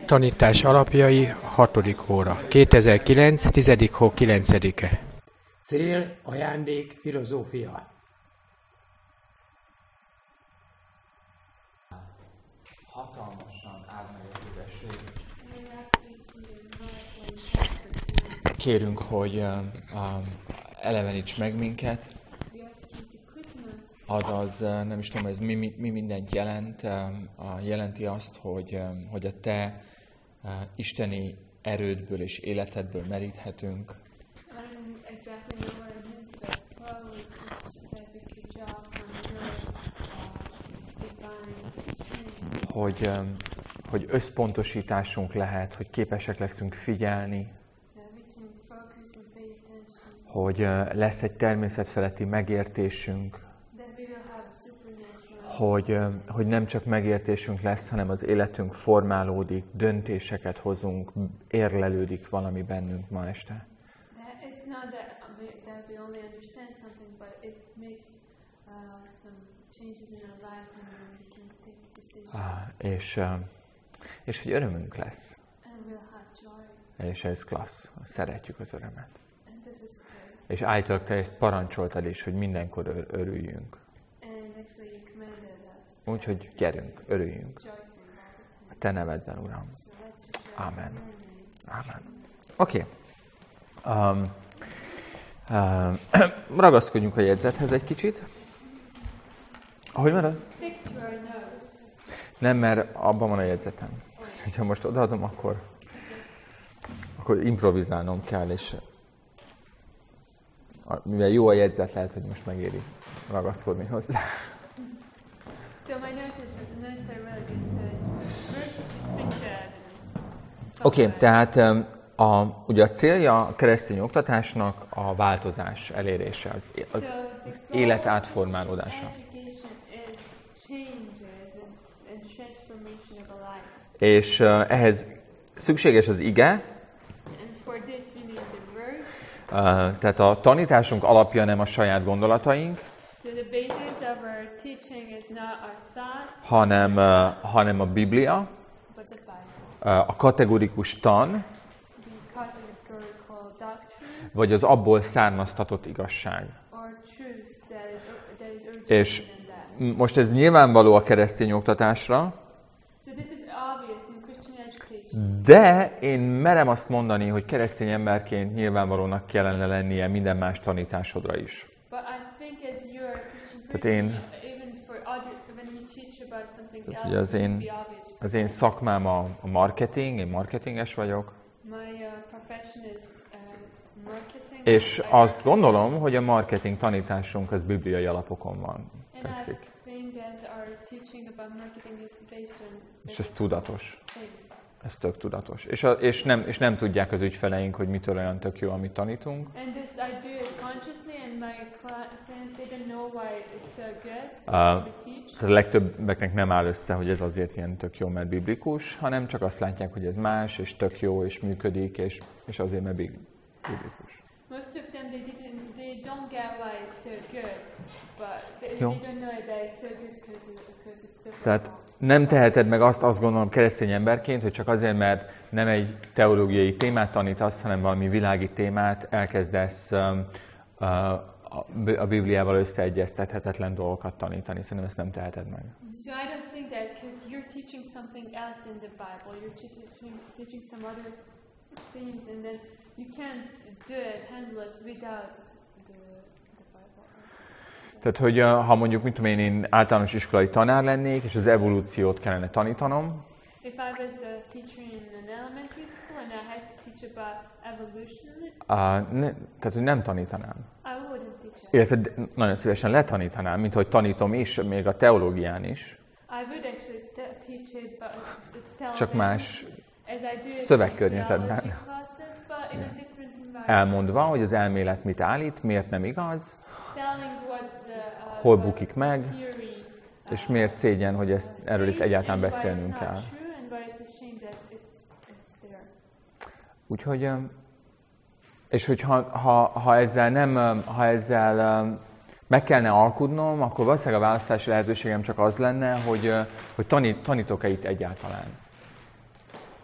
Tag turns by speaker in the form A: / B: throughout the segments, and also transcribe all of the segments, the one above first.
A: Tanítás alapjai, 6. óra. 2009. 10. hó 9-e.
B: Cél, ajándék, filozófia.
C: Hatalmasan áld meg a közösség. Kérünk, hogy eleveníts meg minket. Azaz, nem is tudom, ez mi mindent jelent. Jelenti azt, hogy a te isteni erődből és életedből meríthetünk. Hogy összpontosításunk lehet, hogy képesek leszünk figyelni, hogy lesz egy természetfeletti megértésünk, hogy nem csak megértésünk lesz, hanem az életünk formálódik, döntéseket hozunk, érlelődik valami bennünk ma este. És hogy örömünk lesz. És ez klassz. Szeretjük az örömet. És állítólag te ezt parancsoltad is, hogy mindenkor örüljünk. Úgyhogy gyerünk, örüljünk. A te nevedben, Uram. Ámen. Ámen. Oké. Ragaszkodjunk a jegyzethez egy kicsit. Ahogy marad? Nem, mert abban van a jegyzetem. Ha most odaadom, akkor improvizálnom kell, és mivel jó a jegyzet, lehet, hogy most megéri ragaszkodni hozzá. Oké, tehát ugye a célja a keresztény oktatásnak a változás elérése, az élet átformálódása. És ehhez szükséges az ige, tehát a tanításunk alapja nem a saját gondolataink, hanem a Biblia, a kategorikus tan, vagy az abból származtatott igazság. És most ez nyilvánvaló a keresztény oktatásra, de én merem azt mondani, hogy keresztény emberként nyilvánvalónak kellene lennie minden más tanításodra is. Tehát az én szakmám a marketing, én marketinges vagyok. És azt gondolom, hogy a marketing tanításunk az bibliai alapokon van. Tetszik. És ez tudatos. Ez tök tudatos. És nem tudják az ügyfeleink, hogy mitől olyan tök jó, amit tanítunk. A legtöbbeknek nem áll össze, hogy ez azért ilyen tök jó, mert biblikus, hanem csak azt látják, hogy ez más, és tök jó, és működik, és azért, mert biblikus. Jó. Tehát nem teheted meg azt gondolom keresztény emberként, hogy csak azért, mert nem egy teológiai témát tanítasz, hanem valami világi témát elkezdesz a Bibliával összeegyeztethetetlen dolgokat tanítani. Szerintem ezt nem teheted meg. So I don't think that because you're teaching something else in the Bible, you're teaching some other things, and then you can't handle it without the Bible. Tehát, hogy ha mondjuk, mit tudom én általános iskolai tanár lennék, és az evolúciót kellene tanítanom. If I was a teacher in an elementary school and I had to teach about evolution. Tehát, hogy nem tanítanám. I wouldn't teach it. Illetve nagyon szívesen letanítanám, mint hogy tanítom is, még a teológián is. I would actually teach it, but csak más szövegkörnyezetben. Elmondva, hogy az elmélet mit állít, miért nem igaz, hol bukik meg, és miért szégyen, hogy erről itt egyáltalán beszélnünk kell. Úgyhogy, és hogy ha ezzel meg kellene alkudnom, akkor valószínűleg a választási lehetőségem csak az lenne, hogy tanítok-e itt egyáltalán.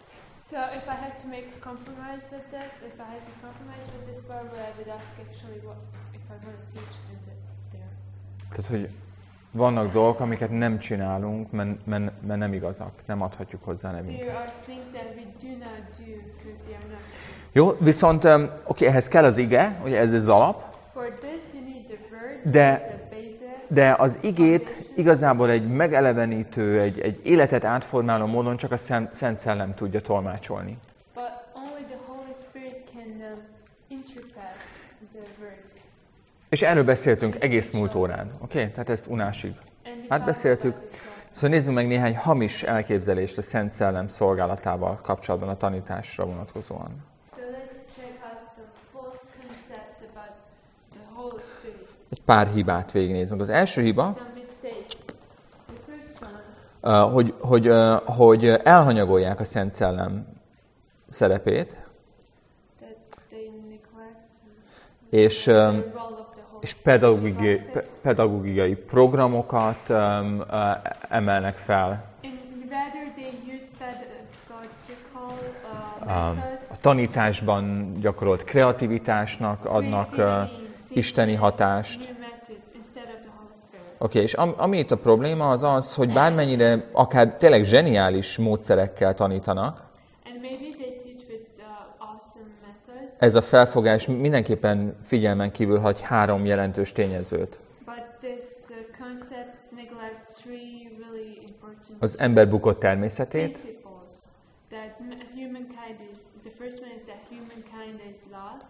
C: So if I had to make a compromise with that, if I had to compromise with this Barbara, I would ask actually what if I want to teach in there.
D: Tehát, hogy vannak dolgok, amiket nem csinálunk, mert nem igazak, nem adhatjuk hozzá nevünket.
C: There are things that we do not do because they are not true.
D: Jó, viszont oké, ehhez kell az ige, ugye ez az alap,
C: For this you need the word,
D: de,
C: the basic,
D: de az igét igazából egy megelevenítő, egy életet átformáló módon csak a Szent Szellem tudja tolmácsolni.
C: but only the Holy Spirit can interpret the word.
D: És erről beszéltünk egész múlt órán, oké? Tehát ezt unásig.
C: And we
D: Hát beszéltük. Szóval nézzünk meg néhány hamis elképzelést a Szent Szellem szolgálatával kapcsolatban a tanításra vonatkozóan.
C: So let's check out some false concepts about the Holy Spirit.
D: Egy pár hibát végignézünk. Az első hiba,
C: Some mistakes. The first one,
D: hogy elhanyagolják a Szent Szellem szerepét,
C: that they neglect
D: és,
C: the role of the Holy
D: és
C: Spirit.
D: pedagógiai programokat emelnek fel.
C: And rather they use pedagogical methods,
D: A tanításban gyakorolt kreativitásnak adnak isteni hatást.
C: new methods instead of the Holy Spirit.
D: Oké, és ami itt a probléma az az, hogy bármennyire akár tényleg zseniális módszerekkel tanítanak,
C: And maybe they teach with awesome methods,
D: ez a felfogás mindenképpen figyelmen kívül hagy 3 jelentős tényezőt.
C: but this concept neglects 3 really important
D: Az ember bukott természetét,
C: principles. That humankind is, the first one is that humankind is lost.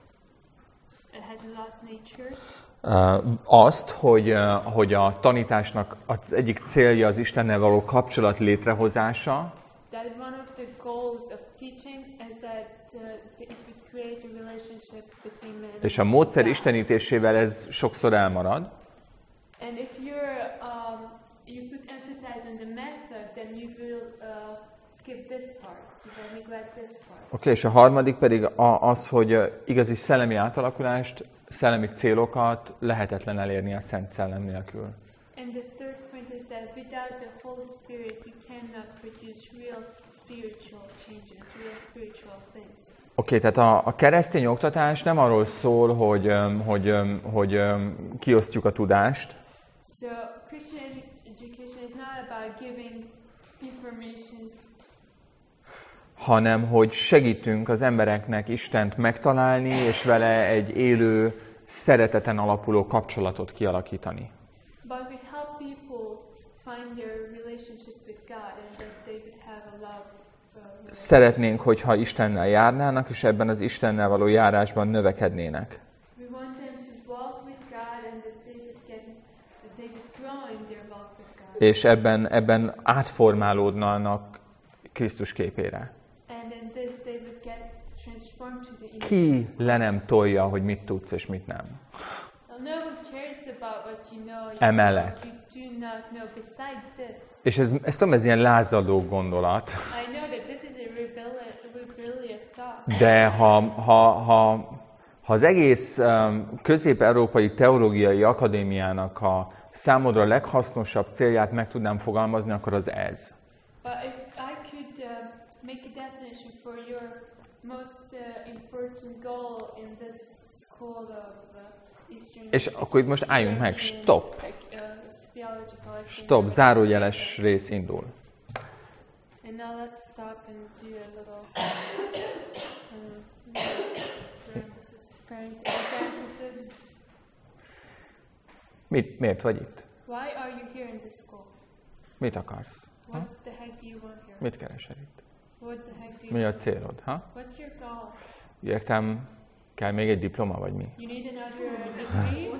C: It has a lost nature.
D: azt, hogy a tanításnak az egyik célja az Istennel való kapcsolat létrehozása,
C: That is one of the goals of teaching is that it would create a relationship between man and
D: és a módszer
C: God.
D: istenítésével ez sokszor elmarad.
C: And if you put emphasis on the method, then you will skip this part. You will neglect this part.
D: Oké, és a harmadik pedig az, hogy igazi szellemi átalakulást, szellemi célokat lehetetlen elérni a Szent Szellem nélkül.
C: And the third point is that without the Holy Spirit, you cannot produce real spiritual changes, real spiritual things.
D: Oké, tehát a keresztény oktatás nem arról szól, hogy kiosztjuk a tudást,
C: So Christian education is not about giving information,
D: hanem hogy segítünk az embereknek Istent megtalálni, és vele egy élő, szereteten alapuló kapcsolatot kialakítani.
C: but we help people find their relationship with God and that they would have a love.
D: Szeretnénk, hogyha Istennel járnának, és ebben az Istennel való járásban növekednének.
C: We want them to walk with God and that they would grow in their walk with God.
D: És ebben átformálódnának Krisztus képére.
C: And in this they would get transformed to the image.
D: Ki le nem tolja, hogy mit tudsz és mit nem.
C: Well, no one cares about what you know.
D: Emellett.
C: You do not know. Besides this,
D: És ez tudom, ez ilyen lázadó gondolat,
C: I know that this is a rebellious thought.
D: de ha az egész Közép-Európai Teológiai Akadémiának a számodra leghasznosabb célját meg tudnám fogalmazni, akkor az ez.
C: But if I could make a definition for your most important goal in this school of Eastern
D: És akkor itt most álljunk meg, stop,
C: theological
D: stop, zárójeles rész indul.
C: And now let's stop and do a little parenthesis.
D: Miért vagy itt?
C: Why are you here in this school?
D: Mit akarsz?
C: What the heck do you want here?
D: Mit keresel itt?
C: What the heck do you
D: Mi a
C: want?
D: célod? Ha?
C: What's your goal?
D: Értem, kell még egy diploma, vagy mi?
C: You need another degree?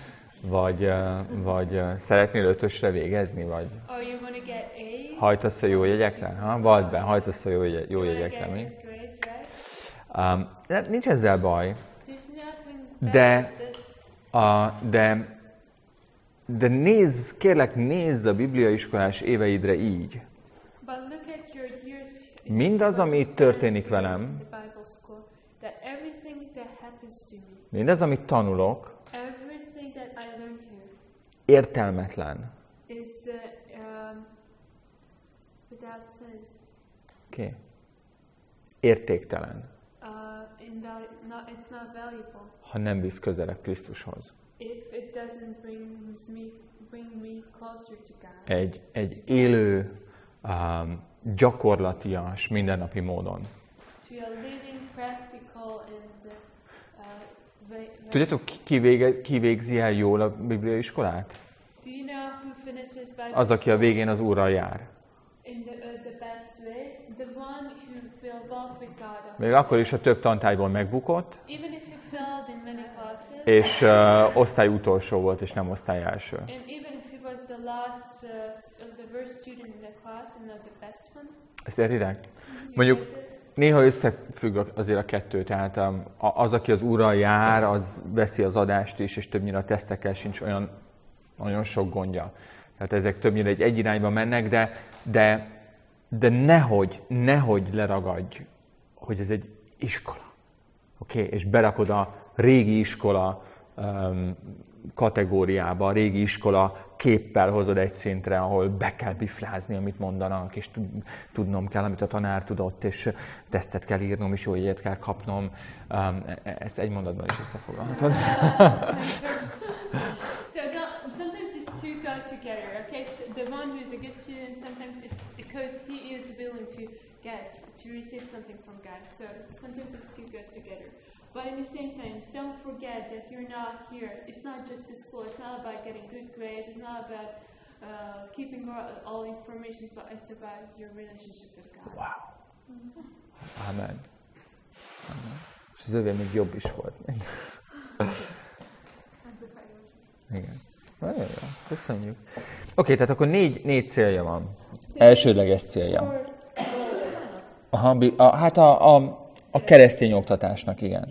D: Vagy szeretnél 5-ösre végezni, vagy
C: Or you want to get A?
D: hajtasz a jó jegyekre? Ha? Vald be, hajtasz a jó
C: You want to
D: jegyekre,
C: get
D: mi?
C: good grades, right?
D: Nincs ezzel baj,
C: There's nothing
D: De-
C: bad with this.
D: de kérlek nézz a bibliaiskolás éveidre így.
C: But look at your years in
D: Mindaz,
C: the
D: ami itt történik velem,
C: the Bible school, that everything that happens to me,
D: mindaz, amit tanulok,
C: everything that I learn here
D: értelmetlen.
C: is without sense.
D: Oké? értéktelen,
C: it's not valuable
D: ha nem visz közelebb Krisztushoz.
C: if it doesn't bring me closer to God.
D: Egy élő, gyakorlatias, mindennapi módon.
C: To a living, practical and
D: Tudjátok, ki végzi el jól a bibliai iskolát?
C: Do you know who finishes Bible
D: Az, aki a végén az Úrral jár.
C: in the best way? The one who will walk with God.
D: Még akkor is, ha több tantárgyból megbukott,
C: Even if you failed in many classes.
D: és osztály utolsó volt, és nem osztály első.
C: And even if he was the last, the worst student in the class and not the best one.
D: Ezt értitek? Mondjuk néha összefügg azért a kettő, tehát az, aki az Úrral jár, az veszi az adást is, és többnyire a tesztekkel sincs olyan nagyon sok gondja. Tehát ezek többnyire egy irányba mennek, de nehogy leragadj, hogy ez egy iskola. Oké? És berakod a régi iskola kategóriába, a régi iskola képpel hozod egy szintre, ahol be kell biflázni, amit mondanak, és tudnom kell, amit a tanár tudott, és tesztet kell írnom, és jó jegyet kell kapnom. Ezt egy mondatban is összefoglalhatod.
C: Sometimes these two go together, okay? So the one who's a good student, sometimes it's because he is willing to receive something from God. So sometimes the two goes together. But at the same time, don't forget that you're not here. It's not just the school. It's not about getting good grades. It's not about keeping all information, but it's about your relationship with God.
D: Wow. Amen. Amen. És az övé még jobb is volt. Igen. Nagyon jó. Köszönjük. Oké, tehát akkor négy célja van. Elsődleges célja. Hát a keresztény oktatásnak, igen.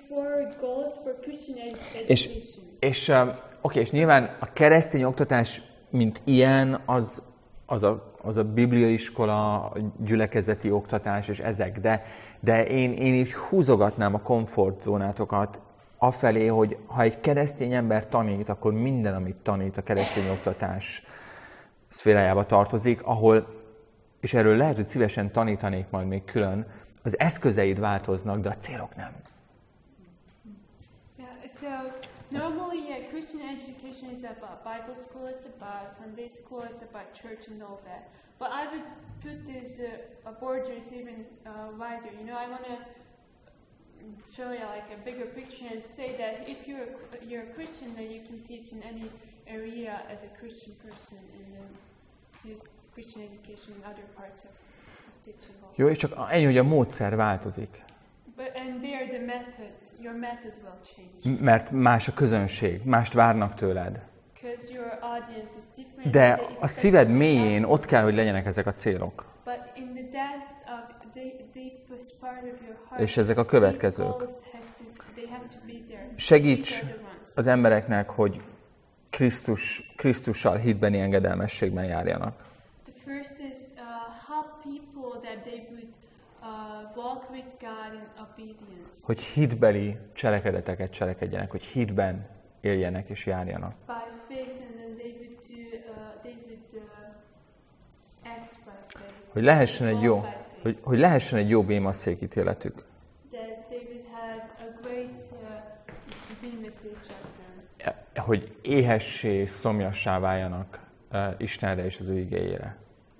D: És nyilván a keresztény oktatás, mint ilyen, az a bibliai iskola, a gyülekezeti oktatás és ezek, de én így húzogatnám a komfortzónátokat afelé, hogy ha egy keresztény ember tanít, akkor minden, amit tanít, a keresztény oktatás szférájába tartozik, ahol, és erről lehet, hogy szívesen tanítanék majd még külön, az eszközeid változnak, de a célok nem.
C: Yeah, so normally Christian education is about Bible school, it's about Sunday school, it's about church and all that. But I would put these borders even wider. You know, I want to show you like a bigger picture and say that if you're a Christian, then you can teach in any area as a Christian person and then use Christian education in other parts of teaching also.
D: Jó, és csak ennyi, hogy a módszer változik.
C: And there your method will change.
D: Mert más a közönség, mást várnak tőled.
C: Because your audience is different.
D: De a szíved mélyén ott kell, hogy legyenek ezek a célok.
C: But in the depth of the deepest part of your heart,
D: és ezek a következők.
C: They have to be there.
D: Segíts az embereknek, hogy Krisztussal hitbeni engedelmességben járjanak.
C: The first is help people that they would walk with God in obedience.
D: Hogy hitbeli cselekedeteket cselekedjenek, hogy hitben éljenek és járjanak.
C: By faith, and then they would act by faith.
D: Hogy lehessen egy jó bémaszékítéletük.
C: That they would have a great bema seat.
D: Hogy éhessé, szomjassá váljanak Istenre és az ő igéjére.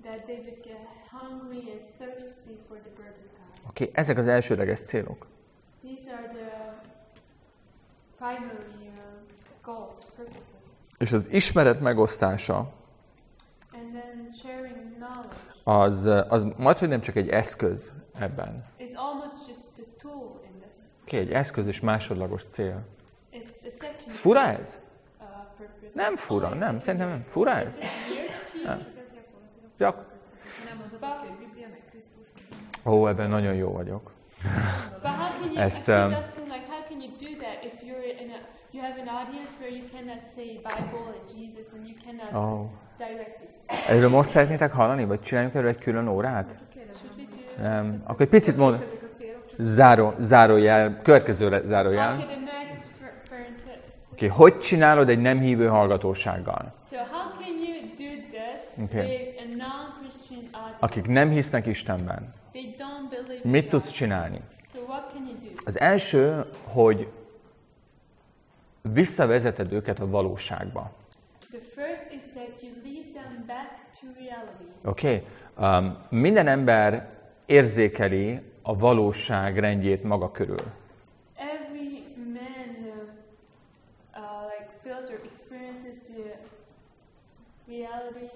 D: Oké, ezek az elsődleges célok. És az ismeret megosztása az majdnem nem csak egy eszköz ebben. Oké, egy eszköz és másodlagos cél. Ez fura ez? Nem fura, nem, szerintem nem. Fura ez? Nem. Ó, ebben nagyon jó vagyok. Ezt... Erről most szeretnétek hallani, vagy csináljunk erről egy külön órát? Nem. Akkor egy picit mond... Zárójel, következő zárójel. Okay. Hogy csinálod egy nem hívő hallgatósággal? Okay. Akik nem hisznek Istenben.
C: They don't believe in
D: Mit
C: God.
D: tudsz csinálni?
C: So what can you do?
D: Az első, hogy visszavezeted őket a valóságba.
C: The first is that you lead them back to reality.
D: Oké? Minden ember érzékeli a valóság rendjét maga körül.
C: Every man like feels or experiences the reality.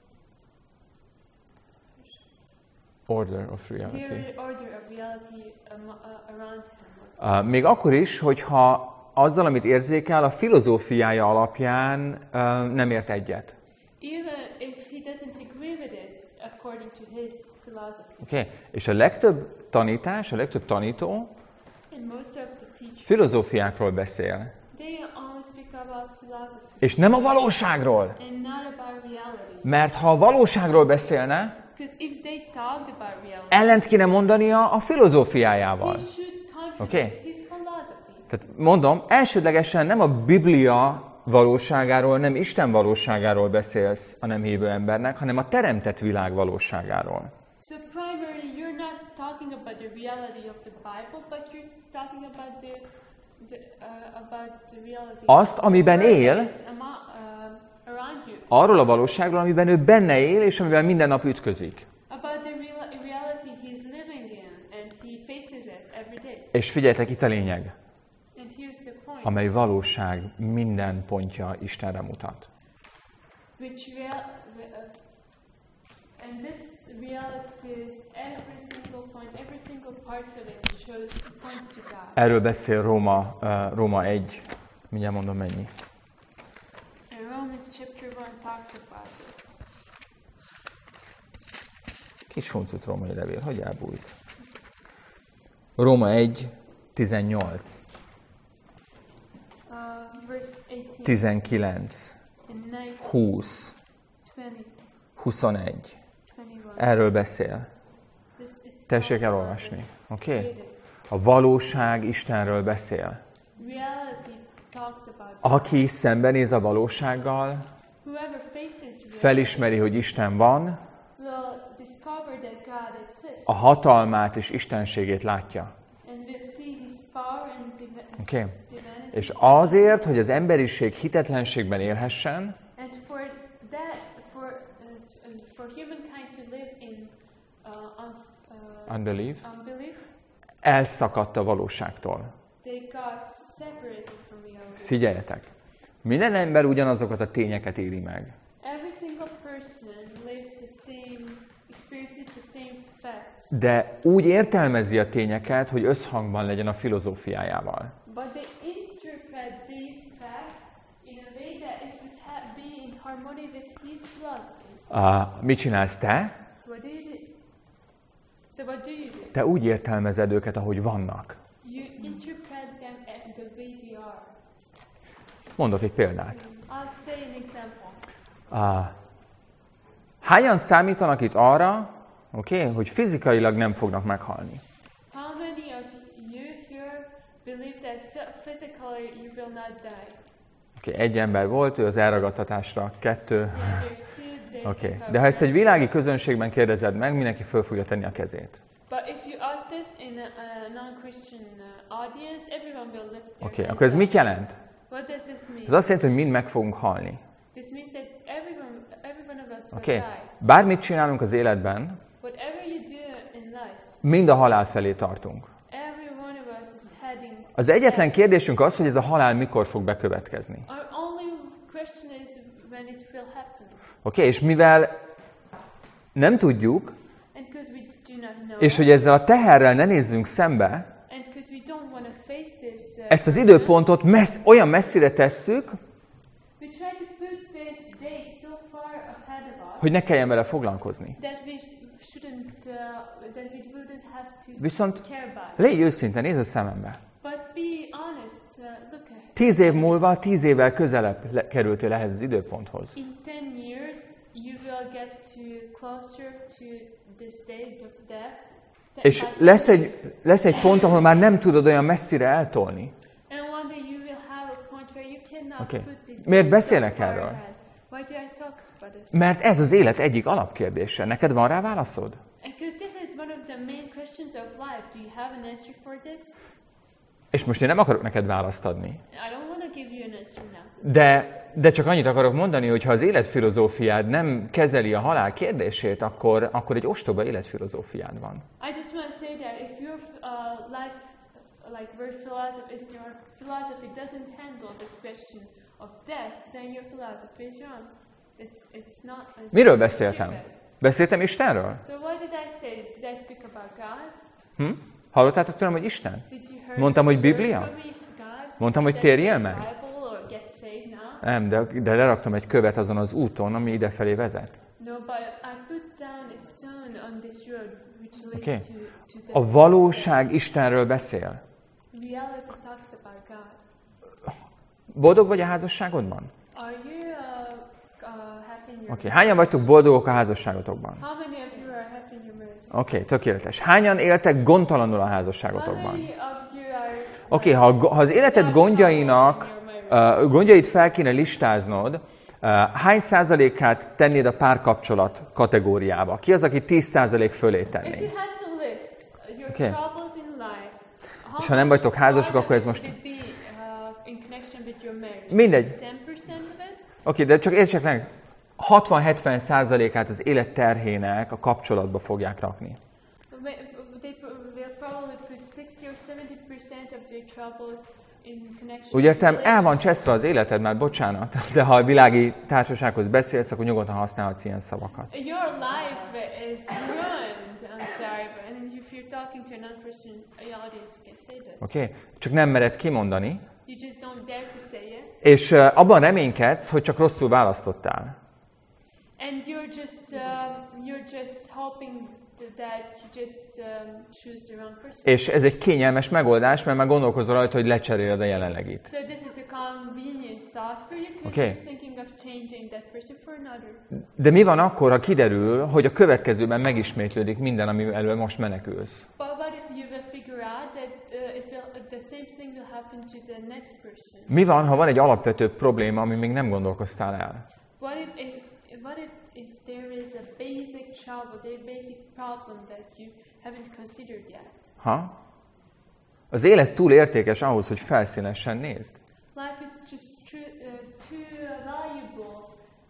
D: Order of reality.
C: The order of reality around him.
D: Még akkor is, hogyha azzal, amit érzékel, a filozófiája alapján nem ért egyet.
C: Even if he doesn't agree with it according to his philosophy.
D: Okay. És a legtöbb tanítás, a legtöbb tanító
C: And most of the teachers,
D: filozófiákról beszél.
C: they only speak about philosophy
D: És nem a valóságról.
C: and not about reality.
D: Mert ha a valóságról beszélne,
C: Because if they talked about reality,
D: ellent kéne mondania a filozófiájával.
C: he should contradict
D: Okay.
C: his philosophy.
D: Tehát mondom, elsődlegesen nem a Biblia valóságáról, nem Isten valóságáról beszélsz a nem hívő embernek, hanem a teremtett világ valóságáról.
C: So primarily, you're not talking about the reality of the Bible, but you're talking about the reality.
D: Azt, amiben él,
C: around you.
D: arról a valóságról, amiben ő benne él, és amivel minden nap ütközik.
C: About the reality he's living in, and he faces it every day.
D: És figyeljetek, itt a lényeg,
C: And here's the point.
D: amely valóság minden pontja Istenre mutat.
C: And this reality is every single point, every single part of it points to God.
D: Erről beszél Róma 1, mindjárt mondom mennyi.
C: And Romans chapter 1 talks about it.
D: Kis huncut római levél, hogy elbújt? Róma 1, 18,
C: Verse 18
D: 19,
C: and 19,
D: 20,
C: 20,
D: 21.
C: 21.
D: Erről beszél.
C: This is
D: Tessék elolvasni. Oké? A valóság Istenről beszél.
C: reality talks about it.
D: Aki szembenéz a valósággal,
C: Whoever faces reality
D: felismeri, hogy Isten van,
C: will discover that God exists
D: a hatalmát és istenségét látja.
C: and will see his power and
D: Oké?
C: divinity.
D: És azért, hogy az emberiség hitetlenségben élhessen,
C: And for that, for humankind to live in
D: unbelief,
C: unbelief,
D: elszakadt a valóságtól.
C: they got separated from reality.
D: Figyeljetek! Minden ember ugyanazokat a tényeket éli meg.
C: Every single person lives the same, experiences the same facts,
D: De úgy értelmezi a tényeket, hogy összhangban legyen a filozófiájával.
C: but they interpret these facts in a way that it would be in harmony with his philosophy.
D: Mit csinálsz te?
C: What do you do? So what do you do?
D: Te úgy értelmezed őket, ahogy vannak.
C: You interpret them the way they are.
D: Mondok egy példát.
C: I'll say an example.
D: Hányan számítanak itt arra, hogy fizikailag nem fognak meghalni?
C: How many of you here believe that physically you will not die?
D: Egy ember volt, ő az elragadtatásra, 2.
C: Yeah, there's two days
D: Oké.
C: of
D: De ha ezt egy
C: coverage.
D: világi közönségben kérdezed meg, mindenki föl fogja tenni a kezét.
C: But if you ask this in a non-Christian audience, everyone will lift their
D: Oké.
C: hands
D: Akkor ez
C: up.
D: mit jelent?
C: What does this mean?
D: Ez azt jelenti, hogy mind meg fogunk halni.
C: This means that every one of us will
D: Oké.
C: die.
D: Bármit csinálunk az életben,
C: Whatever you do in life,
D: mind a halál felé tartunk.
C: every one of us is heading.
D: Az egyetlen kérdésünk az, hogy ez a halál mikor fog bekövetkezni.
C: Our only question is when it will happen.
D: Oké, és mivel nem tudjuk,
C: And because we do not know,
D: és hogy ezzel a teherrel ne nézzünk szembe,
C: and because we don't want to face this,
D: ezt az időpontot olyan messzire tesszük,
C: we try to put this date so far ahead of us
D: hogy ne kelljen vele foglalkozni.
C: that we shouldn't, that we wouldn't have to
D: Viszont
C: care about.
D: légy őszinte, nézz a szemembe.
C: But be honest, look at
D: 10 év múlva, 10 évvel közelebb kerültél ehhez az időponthoz.
C: in 10 years you will get closer to this date of death.
D: És lesz egy pont, ahol már nem tudod olyan messzire eltolni.
C: And one day you will have a point where you cannot
D: Oké.
C: put this
D: Miért
C: date
D: beszélek
C: so far
D: erről?
C: ahead. Why do I talk about this?
D: Mert ez az élet egyik alapkérdése. Neked van rá válaszod?
C: Because this is one of the main questions of life, do you have an answer for this?
D: És most én nem akarok neked választ adni.
C: I don't want to give you an answer now.
D: De csak annyit akarok mondani, hogy ha az életfilozófiád nem kezeli a halál kérdését, akkor egy ostoba életfilozófiád van.
C: I just want to say that if your life, like your philosophy doesn't handle this question of death, then your philosophy is wrong. It's not.
D: Miről beszéltem? Beszéltem Istenről?
C: So what did I say? Did I speak about God?
D: Hallottátok tőlem, hogy Isten?
C: Did you hear
D: Mondtam, hogy
C: from
D: Biblia?
C: God?
D: Mondtam, hogy térjél meg?
C: Bible or get saved now?
D: Nem, de leraktam egy követ azon az úton, ami idefelé vezet.
C: No, but I put down a stone on this road which leads
D: Okay.
C: to the
D: A valóság Istenről beszél.
C: reality talks about God.
D: Boldog vagy a házasságodban?
C: Are you happy in your
D: Oké. Hányan vagytok boldogok a házasságotokban?
C: How many of you are happy in your marriage?
D: Oké, tökéletes. Hányan éltek gondtalanul a
C: How
D: házasságotokban?
C: many of you are
D: Oké, ha az életed gondjait fel kéne listáznod, hány százalékát tennéd a párkapcsolat kategóriába? Ki az, aki 10% fölé
C: if
D: tenné?
C: you had to list your
D: Okay.
C: troubles in life, how
D: És ha nem vagytok házasok, akkor ez most...
C: would it be in connection with your marriage?
D: Mindegy.
C: 10% of it?
D: Oké, de csak értsék meg, 60-70%-át az élet terhének a kapcsolatba fogják rakni.
C: They'll probably put 60 or 70% of their troubles in connection.
D: Úgy értem, el van cseszve az életed, már bocsánat, de ha a világi társasághoz beszélsz, akkor nyugodtan használhatsz ilyen szavakat.
C: Your life is ruined. I'm sorry, but and if you're talking to a non-Christian audience, you can say that.
D: Oké? Csak nem mered kimondani,
C: You just don't dare to say it,
D: és abban reménykedsz, hogy csak rosszul választottál.
C: and you're just hoping that you just choose the wrong person.
D: És ez egy kényelmes megoldás, mert már gondolkozol rajta, hogy lecseréled a jelenlegit.
C: So this is a convenient thought for you because
D: Okay.
C: you're thinking of changing that person for another.
D: De mi van akkor, ha kiderül, hogy a következőben megismétlődik minden, ami elől most menekülsz?
C: But what if you will figure out that the same thing will happen to the next person?
D: Mi van, ha van egy alapvető probléma, ami még nem gondolkoztál el?
C: What if there is a basic trouble, a basic problem that you haven't considered yet?
D: Ha? Az élet túl értékes ahhoz, hogy felszínesen nézd.
C: Life is just too valuable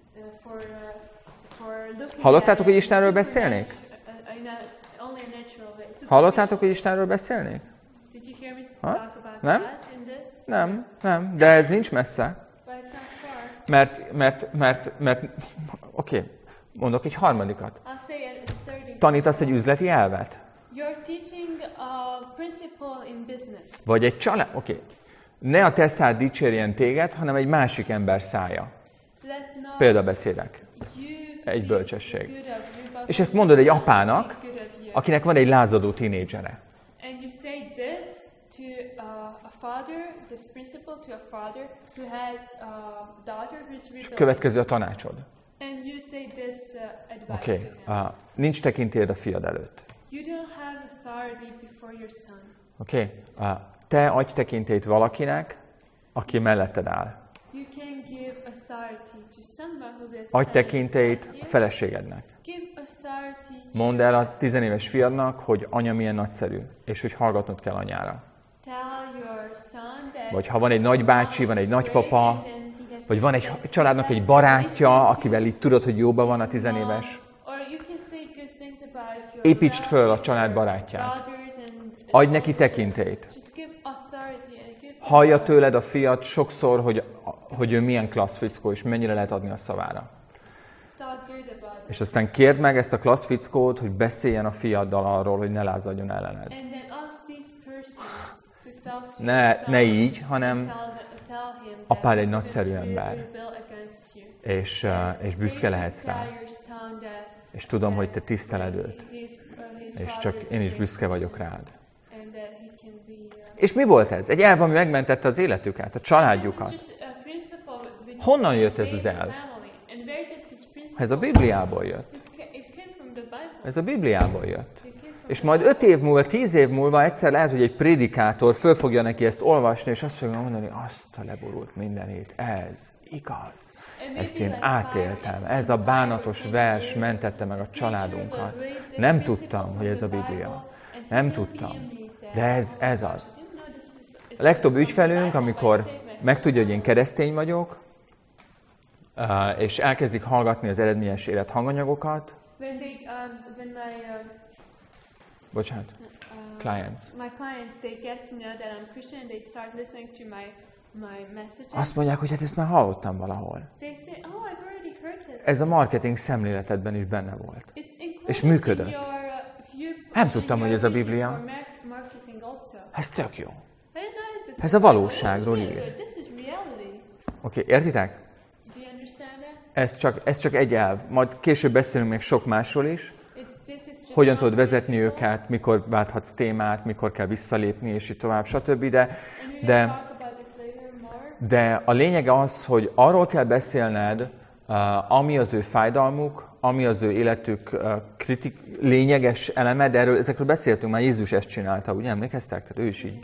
C: for looking
D: Hallottátok,
C: at
D: hogy
C: it
D: Istenről beszélnék?
C: only a natural way.
D: Hallottátok, hogy Istenről beszélnék?
C: Did you hear me
D: Ha?
C: talk about
D: Nem?
C: that in this?
D: Nem, de ez nincs messze.
C: But it's not far.
D: Mert oké, mondok egy harmadikat.
C: I'll say a third.
D: Tanítasz egy üzleti elvet?
C: You're teaching a principle in business.
D: Vagy egy család? Oké. Ne a te szád dicsérjen téged, hanem egy másik ember szája.
C: Let not
D: Példabeszédek.
C: you
D: Egy
C: speak
D: bölcsesség.
C: good of you, but
D: És ezt mondod egy apának,
C: speak good of you.
D: akinek van egy lázadó tínédzsere.
C: And you say this to a father, this principle to a father who has a daughter who's
D: És
C: rebellious.
D: következő a tanácsod.
C: And you say this advice
D: Oké.
C: to him.
D: Nincs tekintélyed a fiad előtt.
C: You don't have authority before your son.
D: Oké. Te adj tekintélyt valakinek, aki melletted áll.
C: You can give authority to someone who will
D: Adj
C: stand
D: tekintélyt
C: beside
D: a
C: you.
D: feleségednek.
C: Give authority to
D: Mondd el a 10 éves fiadnak, hogy anya milyen nagyszerű, és hogy hallgatnod kell anyára.
C: tell your son that
D: Vagy ha van egy nagybácsi, van egy nagypapa,
C: and then he has
D: vagy van egy családnak egy barátja, akivel így tudod, hogy jóban van a 10 éves.
C: Or you can say good things about your
D: Építsd föl a
C: brothers,
D: család
C: your
D: barátját.
C: brothers and
D: Adj neki tekintélyt.
C: just give authority and give
D: Hallja tőled a fiat sokszor, hogy ő milyen klassz fickó, és mennyire lehet adni a szavára.
C: talk good about it.
D: És aztán kérd meg ezt a klassz fickót, hogy beszéljen a fiaddal arról, hogy ne lázadjon ellened.
C: And then ask these persons to talk to
D: Ne,
C: your son,
D: ne így, hanem
C: tell him that
D: apád egy
C: he
D: nagyszerű
C: will
D: ember.
C: rebel against you.
D: És büszke lehetsz rá.
C: Tell your son that
D: És tudom, hogy te tiszteled őt.
C: his
D: És
C: father
D: csak
C: is
D: én is
C: great
D: büszke vagyok rád.
C: and that he can be
D: És mi volt ez? Egy elv, ami megmentette az életüket, a családjukat. Honnan jött ez az elv? Ez a Bibliából jött. Ez a Bibliából jött. És majd 5 év múlva, 10 év múlva egyszer lehet, hogy egy prédikátor föl fogja neki ezt olvasni, és azt fogja mondani, azt a leborult mindenét, ez igaz. Ezt én átéltem. Ez a bánatos vers mentette meg a családunkat. Nem tudtam, hogy ez a Biblia. Nem tudtam. De ez az. A legtöbb ügyfelünk, amikor megtudja, hogy én keresztény vagyok, és elkezdik hallgatni az eredményes élet hanganyagokat. Bocsánat. Clients.
C: My clients, they get to know that I'm Christian, they start listening to my messages.
D: Azt mondják, hogy hát ezt már hallottam valahol.
C: They say, oh, I've already heard this.
D: Ez a marketing szemléletedben is benne volt. És működött. Nem tudtam, hogy ez a Biblia. Ez tök jó. Ez a valóságról ír. Oké, értitek? Ez csak egy elv. Majd később beszélünk még sok másról is. Hogyan tudod vezetni őket, mikor válthatsz témát, mikor kell visszalépni, és így tovább, stb. De a lényeg az, hogy arról kell beszélned, ami az ő fájdalmuk, ami az ő életük lényeges eleme, de ezekről beszéltünk, már Jézus ezt csinálta, ugye emlékeztek? Tehát ő is így.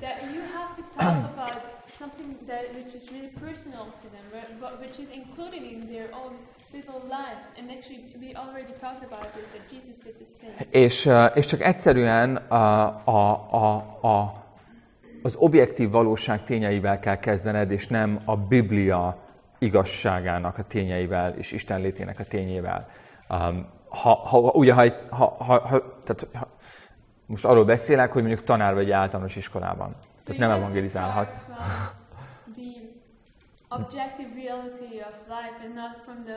D: És csak egyszerűen az objektív valóság tényeivel kell kezdened, és nem a Biblia igazságának a tényeivel, és Isten létének a tényével. Most arról beszélek, hogy mondjuk tanár vagy általános iskolában. Tehát nem evangelizálhatsz.
C: Objective reality of life and not from the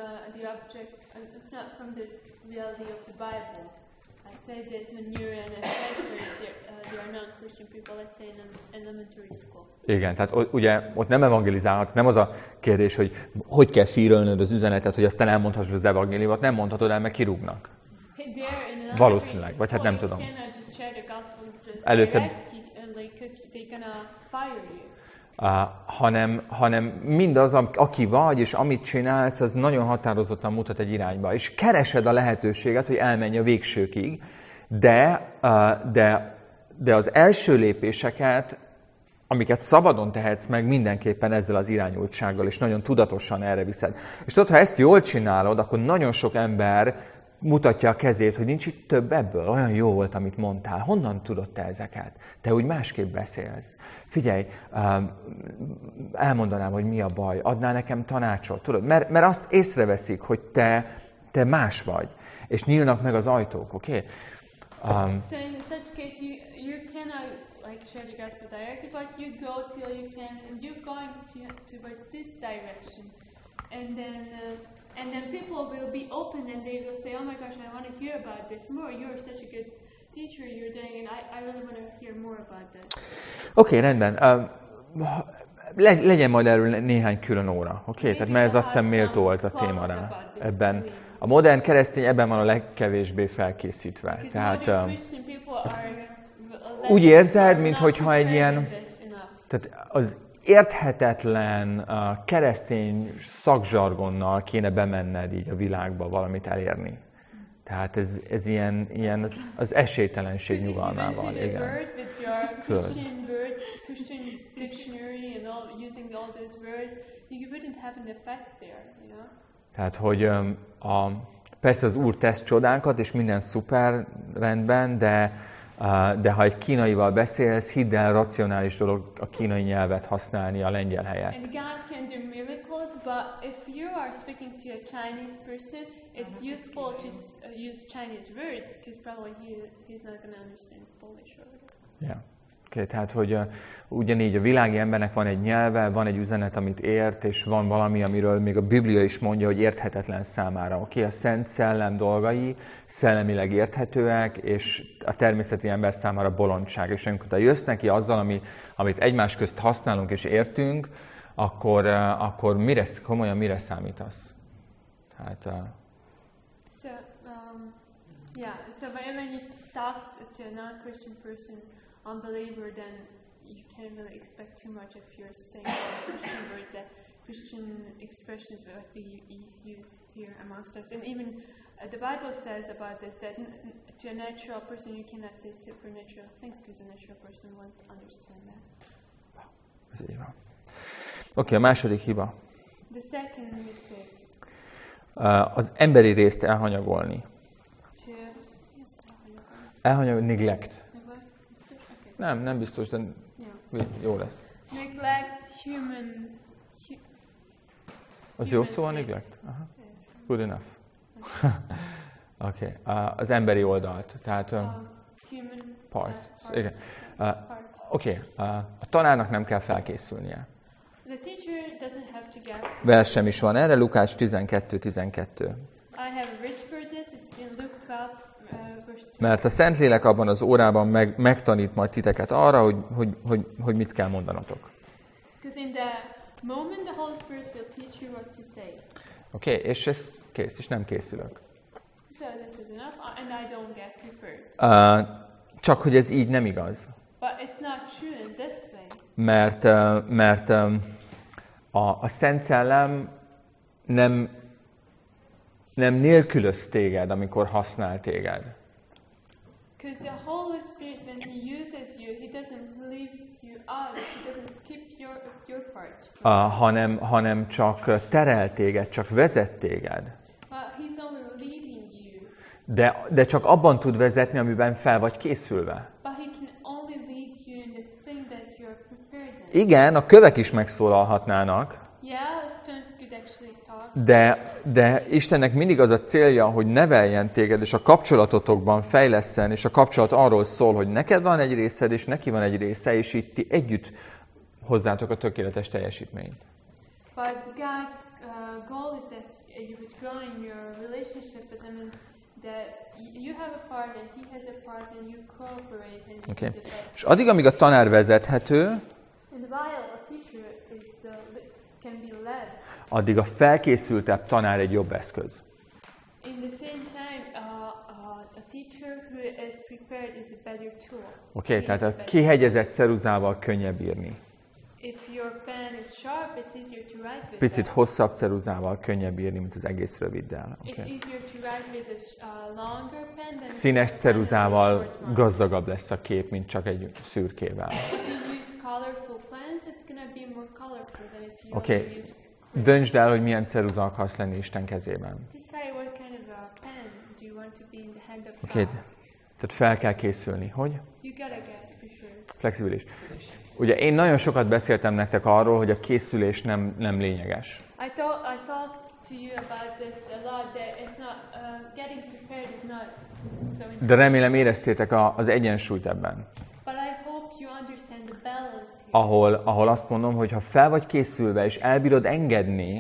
C: reality of the Bible. I say this when you're in a sector, there are non-Christian people, let's say in an elementary school.
D: Igen, tehát ugye ott nem evangelizálhatsz, nem az a kérdés, hogy kell fírölnöd az üzenetet, hogy aztán elmondhassd az evangéliumot, nem mondhatod el, mert kirúgnak. Valószínűleg, vagy hát nem tudom. Előtte... hanem mindaz, aki vagy, és amit csinálsz, az nagyon határozottan mutat egy irányba. És keresed a lehetőséget, hogy elmenj a végsőkig, de az első lépéseket, amiket szabadon tehetsz meg, mindenképpen ezzel az irányultsággal, és nagyon tudatosan erre viszed. És tudod, ha ezt jól csinálod, akkor nagyon sok ember mutatja a kezét, hogy nincs itt több ebből. Olyan jó volt, amit mondtál. Honnan tudod te ezeket? Te úgy másképp beszélsz. Figyelj, elmondanám, hogy mi a baj. Adnál nekem tanácsot. Tudod? Mert azt észreveszik, hogy te más vagy. És nyílnak meg az ajtók, oké?
C: So in such case, you cannot like share the gospel directly, but you go till you can, and you're going towards this direction. And then people will be open and they will say, oh my gosh, I want to hear about this more. You're such a good teacher you're doing, and I really want to hear more about this.
D: Oké, rendben. Legyen majd erről néhány külön óra, oké? Tehát mert ez azt hiszem méltó az a téma rá. Ebben a modern keresztény ebben van a legkevésbé felkészítve. Tehát úgy érzed, minthogyha egy ilyen... Tehát az érthetetlen keresztény szakzsargonnal kéne bemenned így a világba valamit elérni. Tehát ez ilyen az esélytelenség nyugalmával. Igen. Tehát, hogy persze az Úr tesz csodákat, és minden szuper rendben, de ha egy kínaival beszélsz, hidd el, racionális dolog a kínai nyelvet használni a lengyel helyett.
C: And God can do miracles, but if you are speaking to a Chinese person, it's useful to use Chinese words, because probably he's not going to understand Polish or whatever.
D: Yeah. Okay, tehát, hogy ugyanígy a világi embernek van egy nyelve, van egy üzenet, amit ért, és van valami, amiről még a Biblia is mondja, hogy érthetetlen számára. Oké, a Szent Szellem dolgai szellemileg érthetőek, és a természeti ember számára bolondság. És amikor te jössz neki azzal, amit egymás közt használunk és értünk, akkor komolyan mire számítasz? Hát,
C: So when you talk to a non-Christian person, unbeliever, then you can't really expect too much if you're saying Christian words, that Christian expressions that we use here amongst us. And even the Bible says about this, that to a natural person you cannot say supernatural things, because a natural person won't understand that.
D: Ez így van. Oké, a második hiba.
C: The second mistake.
D: Az emberi részt elhanyagolni. Elhanyagolni, neglect.
C: Okay.
D: Nem biztos, de jó lesz.
C: Neglect human.
D: Az jó szó a neglect? Aha. Good enough. Oké. Az emberi oldalt. Tehát
C: Human
D: part. Igen. Oké. A tanárnak nem kell felkészülnie.
C: The teacher doesn't have to get.
D: Vers sem is van erre, Lukács 12:12.
C: I have a verse for this. It's in Luke 12, verse 2.
D: Mert a Szentlélek abban az órában megtanít majd titeket arra, hogy mit kell mondanotok.
C: Because in the moment the Holy Spirit will teach you what to say.
D: Oké, és ez kész, és nem készülök.
C: So this is enough, and I don't get prepared.
D: Csak hogy ez így nem igaz.
C: But it's not true in this way.
D: Mert a Szent Szellem nem nélkülöz téged, amikor használ téged.
C: Because the Holy Spirit, when He uses you, He doesn't leave you out. He doesn't skip your part.
D: Hanem csak terel téged, csak vezet téged.
C: But He's only leading you.
D: De csak abban tud vezetni, amiben fel vagy készülve.
C: But He can only lead you in the thing that you're prepared in.
D: Igen, a kövek is megszólalhatnának.
C: Yeah, stones could actually talk.
D: De Istennek mindig az a célja, hogy neveljen téged, és a kapcsolatotokban fejlesszen, és a kapcsolat arról szól, hogy neked van egy részed, és neki van egy része, és itt ti együtt hozzátok a tökéletes teljesítményt.
C: But God's goal is that you would grow in your relationship with Him, and that you have a part and He has a part, and you cooperate and you
D: Okay.
C: develop.
D: És addig, amíg a tanár vezethető,
C: And while a teacher can be led,
D: addig a felkészültebb tanár egy jobb eszköz.
C: in the same time, a teacher who is prepared is a better tool.
D: Oké, tehát a kihegyezett ceruzával könnyebb írni.
C: If your pen is sharp, it's easier to write with.
D: Picit
C: that.
D: hosszabb ceruzával könnyebb írni, mint az egész röviddel.
C: It's
D: Okay.
C: easier to write with a longer pen than
D: Színes
C: a
D: ceruzával
C: short one.
D: gazdagabb lesz a kép, mint csak egy szürkével.
C: If you use colorful pens, it's gonna be more colorful than if you
D: Oké.
C: only use.
D: Döntsd el, hogy milyen ceruza akarsz lenni Isten kezében.
C: Decide what kind of a pen do you want to be in the hand of
D: Oké,
C: God.
D: tehát fel kell készülni. Hogy?
C: You gotta get prepared.
D: Flexibilis. Ugye én nagyon sokat beszéltem nektek arról, hogy a készülés nem lényeges.
C: I talked to you about this a lot. That it's not getting prepared is not so important.
D: De remélem éreztétek az egyensúlyt ebben.
C: But I hope you understand the balance here.
D: Ahol azt mondom, hogy ha fel vagy készülve, és elbírod engedni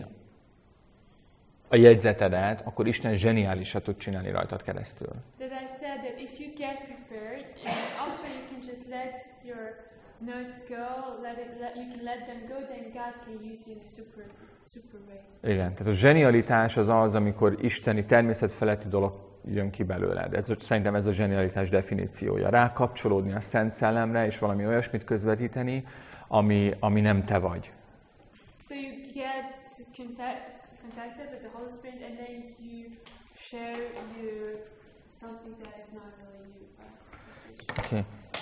D: a jegyzetedet, akkor Isten zseniálisat tud csinálni rajtad keresztül.
C: That I said that if you get prepared, and after you can just let your notes go, you can let them go, then God can use you in a super way.
D: Igen, tehát a zsenialitás az, amikor isteni természetfeletti dolog jön ki belőled. Szerintem ez a zsenialitás definíciója. Rákapcsolódni a Szent Szellemre, és valami olyasmit közvetíteni, ami nem te vagy.
C: So you get contacted with the Holy Spirit, and then you share something that is not really you.
D: Oké.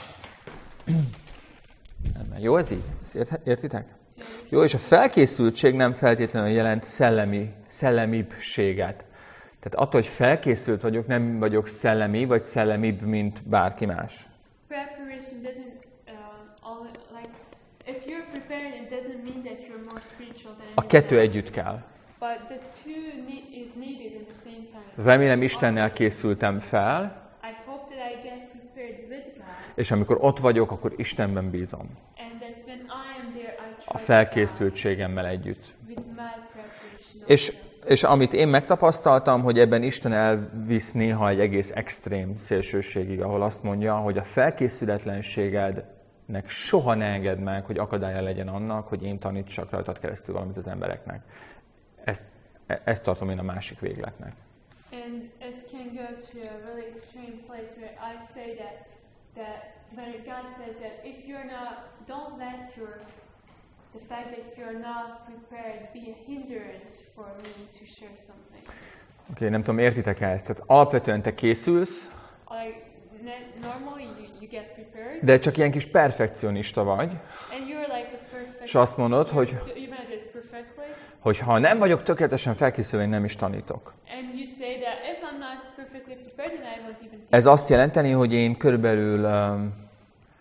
D: Jó ez így? Ezt értitek? Jó, és a felkészültség nem feltétlenül jelent szellemibbséget. Tehát attól, hogy felkészült vagyok, nem vagyok szellemi, vagy szellemibb, mint bárki más.
C: Preparation doesn't like if you're prepared, it doesn't mean that you're more spiritual than
D: A kettő együtt kell.
C: But the two is needed in the same time.
D: Remélem Istennel készültem fel,
C: I hope that I get prepared with God,
D: és amikor ott vagyok, akkor Istenben bízom.
C: and that when I am there, I
D: A
C: trust
D: felkészültségemmel együtt.
C: God with my preparation.
D: És amit én megtapasztaltam, hogy ebben Isten elvisz néha egy egész extrém szélsőségig, ahol azt mondja, hogy a felkészületlenségednek soha ne engedd meg, hogy akadálya legyen annak, hogy én tanítsak rajtad keresztül valamit az embereknek. Ezt tartom én a másik végletnek.
C: And it can go to a really extreme place where I say that where God says that if you're not, don't let the fact that you're not prepared be a hindrance for me to share something.
D: Oké, nem tudom, értitek-e ezt? Tehát alapvetően te készülsz,
C: Like normally you get prepared,
D: de csak ilyen kis perfekcionista vagy,
C: and you're like a perfect.
D: és azt mondod, hogy
C: you're gonna do it perfectly,
D: ha nem vagyok tökéletesen felkészülve, én nem is tanítok.
C: and you say that if I'm not perfectly prepared, then I won't even teach.
D: Ez azt jelenteni, hogy én körülbelül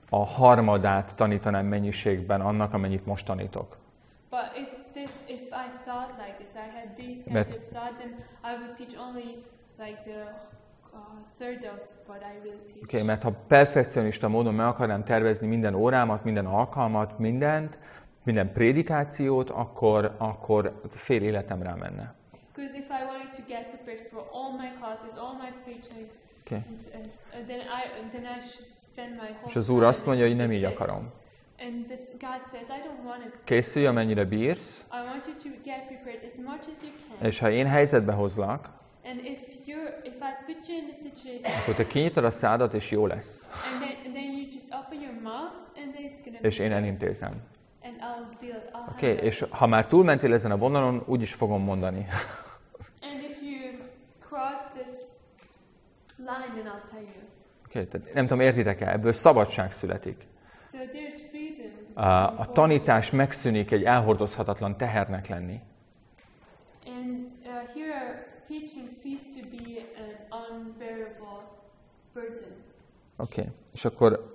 D: a harmadát tanítanám mennyiségben annak, amennyit most tanítok.
C: If I thought like this, I had these kinds of thought, then I would teach only like the third of what I really teach.
D: Okay, mert ha perfekcionista módon meg akarnám tervezni minden órámat, minden alkalmat, minden prédikációt, akkor fél életem rámenne.
C: Because if I wanted to get prepared for all my classes, all my preaching,
D: okay.
C: then I should spend my whole.
D: És az Úr azt mondja, hogy nem így akarom.
C: And God says, I don't want to.
D: Készülj, amennyire bírsz.
C: I want you to get prepared as much as you can.
D: És ha én helyzetbe hozlak,
C: and if I put you in a situation,
D: akkor te kinyitod a szádat, és jó lesz.
C: and then you just open your mouth, and then it's gonna
D: és én elintézem.
C: And I'll deal.
D: Oké, és ha már túlmentél ezen a vonalon, úgy is fogom mondani.
C: And if you cross this line, then I'll tell you.
D: Oké, tehát nem tudom, értitek-e? Ebből szabadság születik.
C: So there's freedom.
D: A tanítás megszűnik egy elhordozhatatlan tehernek lenni.
C: And here teaching ceases to be an unbearable burden.
D: Oké, és akkor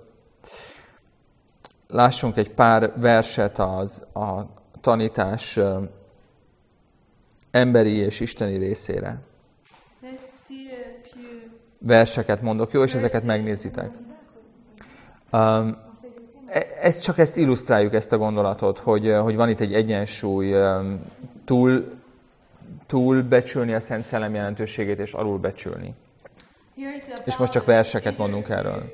D: lássunk egy pár verset a tanítás emberi és isteni részére. Verseket mondok, jó? És ezeket megnézitek. Ezt illusztráljuk, ezt a gondolatot, hogy van itt egy egyensúly, túlbecsülni a Szent Szellem jelentőségét, és alulbecsülni. És most csak verseket mondunk erről.